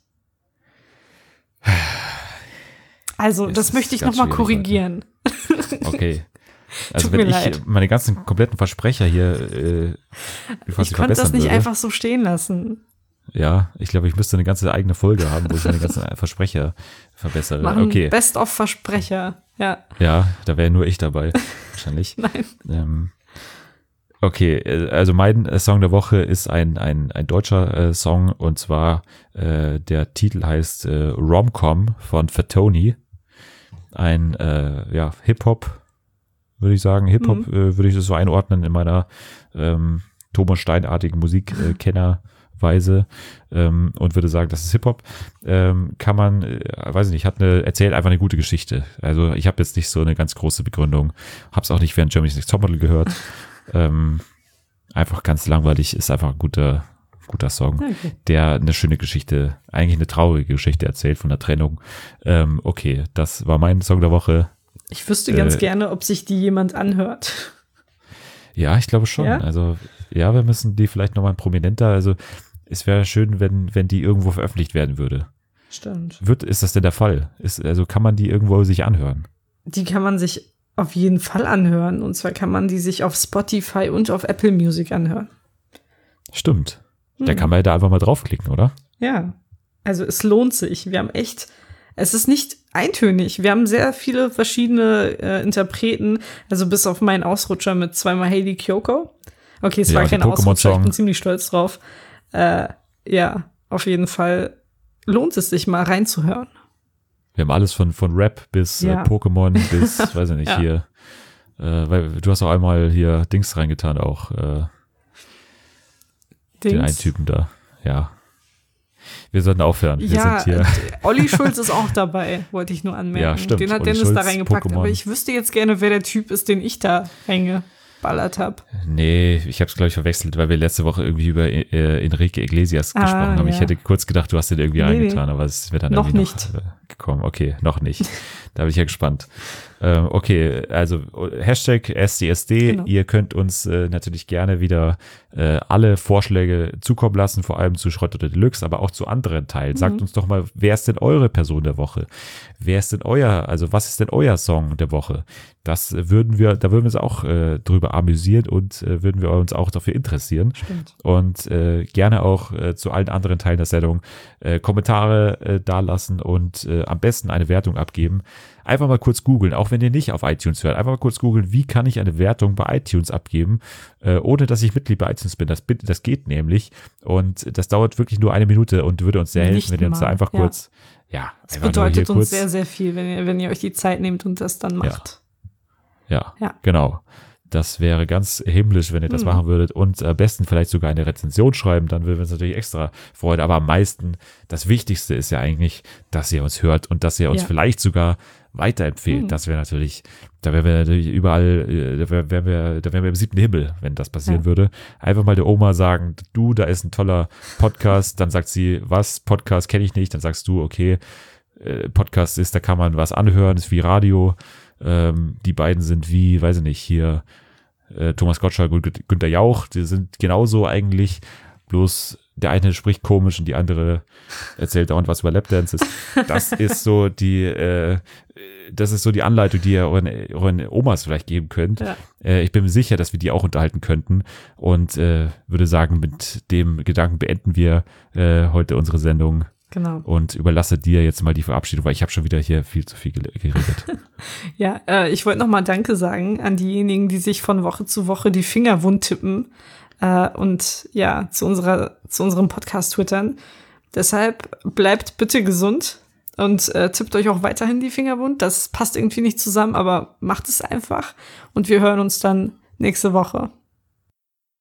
Also, das möchte ich nochmal korrigieren. Okay. Also wenn ich meine ganzen kompletten Versprecher hier ich konnte das nicht einfach so stehen lassen. Ja, ich glaube, ich müsste eine ganze eigene Folge haben, wo ich meine ganzen Versprecher verbessere. Machen okay. Best of Versprecher, ja. Ja, da wäre nur ich dabei, wahrscheinlich. Nein. Okay, also mein Song der Woche ist ein deutscher Song, und zwar der Titel heißt Rom-Com von Fatoni. Ein Hip-Hop, würde ich sagen. Hip-Hop würde ich das so einordnen in meiner Thomas Stein-artigen Musikkenner Weise und würde sagen, das ist Hip-Hop, kann man, weiß ich nicht, erzählt einfach eine gute Geschichte. Also ich habe jetzt nicht so eine ganz große Begründung, hab's auch nicht während Germany's Next Topmodel gehört. Einfach ganz langweilig, ist einfach ein guter Song, okay, der eine schöne Geschichte, eigentlich eine traurige Geschichte erzählt von der Trennung. Okay, das war mein Song der Woche. Ich wüsste ganz gerne, ob sich die jemand anhört. Ja, ich glaube schon. Ja? Also ja, wir müssen die vielleicht nochmal prominenter, also es wäre schön, wenn die irgendwo veröffentlicht werden würde. Stimmt. Ist das denn der Fall? Also kann man die irgendwo sich anhören? Die kann man sich auf jeden Fall anhören. Und zwar kann man die sich auf Spotify und auf Apple Music anhören. Stimmt. Da kann man ja da einfach mal draufklicken, oder? Ja. Also es lohnt sich. Es ist nicht eintönig. Wir haben sehr viele verschiedene Interpreten. Also bis auf meinen Ausrutscher mit zweimal Hayley Kiyoko. Okay, es war kein Ausrutscher. Ich bin ziemlich stolz drauf. Ja, auf jeden Fall lohnt es sich mal reinzuhören. Wir haben alles von Rap bis Pokémon bis, weiß ich nicht, hier. Weil du hast auch einmal hier Dings reingetan auch. Den einen Typen da, ja. Wir sollten aufhören. Wir sind hier. Olli Schulz ist auch dabei, wollte ich nur anmerken. Ja, stimmt. Den hat Olli Dennis Schulz, da reingepackt, Pokémon. Aber ich wüsste jetzt gerne, wer der Typ ist, den ich da reingeballert habe. Nee, ich habe es, glaube ich, verwechselt, weil wir letzte Woche irgendwie über Enrique Iglesias gesprochen haben. Ja. Ich hätte kurz gedacht, du hast den irgendwie reingetan, aber es ist mir dann noch irgendwie nicht gekommen. Okay, noch nicht. Da bin ich ja gespannt. Okay, also Hashtag SDSD. Genau. Ihr könnt uns natürlich gerne wieder alle Vorschläge zukommen lassen, vor allem zu Schrott oder Deluxe, aber auch zu anderen Teilen. Sagt uns doch mal, wer ist denn eure Person der Woche? Was ist denn euer Song der Woche? Da würden wir uns auch drüber amüsieren und würden wir uns auch dafür interessieren. Stimmt. Und gerne auch zu allen anderen Teilen der Sendung Kommentare dalassen und am besten eine Wertung abgeben. Einfach mal kurz googeln, auch wenn ihr nicht auf iTunes hört. Einfach mal kurz googeln, wie kann ich eine Wertung bei iTunes abgeben, ohne dass ich Mitglied bei iTunes bin. Das geht nämlich und das dauert wirklich nur 1 Minute und würde uns sehr helfen, wenn ihr uns da einfach kurz, das bedeutet uns sehr, sehr viel, wenn ihr euch die Zeit nehmt und das dann macht. Ja, genau. Das wäre ganz himmlisch, wenn ihr das machen würdet und am besten vielleicht sogar eine Rezension schreiben, dann würden wir uns natürlich extra freuen. Aber am meisten, das Wichtigste ist ja eigentlich, dass ihr uns hört und dass ihr uns vielleicht sogar weiterempfehlt. Das wäre natürlich, da wären wir natürlich überall, da wären wir im 7. Himmel, wenn das passieren würde. Einfach mal der Oma sagen, du, da ist ein toller Podcast, dann sagt sie, was, Podcast kenne ich nicht, dann sagst du, okay, Podcast ist, da kann man was anhören, ist wie Radio. Die beiden sind wie, weiß ich nicht, hier Thomas Gottschalk und Günther Jauch, die sind genauso eigentlich, bloß der eine spricht komisch und die andere erzählt dauernd was über Lapdances. Das ist so die Anleitung, die ihr euren Omas vielleicht geben könnt. Ja. Ich bin mir sicher, dass wir die auch unterhalten könnten und würde sagen, mit dem Gedanken beenden wir heute unsere Sendung. Genau. Und überlasse dir jetzt mal die Verabschiedung, weil ich habe schon wieder hier viel zu viel geredet. Ja, ich wollte nochmal Danke sagen an diejenigen, die sich von Woche zu Woche die Finger wund tippen und ja, zu unserem Podcast twittern. Deshalb bleibt bitte gesund und tippt euch auch weiterhin die Finger wund. Das passt irgendwie nicht zusammen, aber macht es einfach und wir hören uns dann nächste Woche.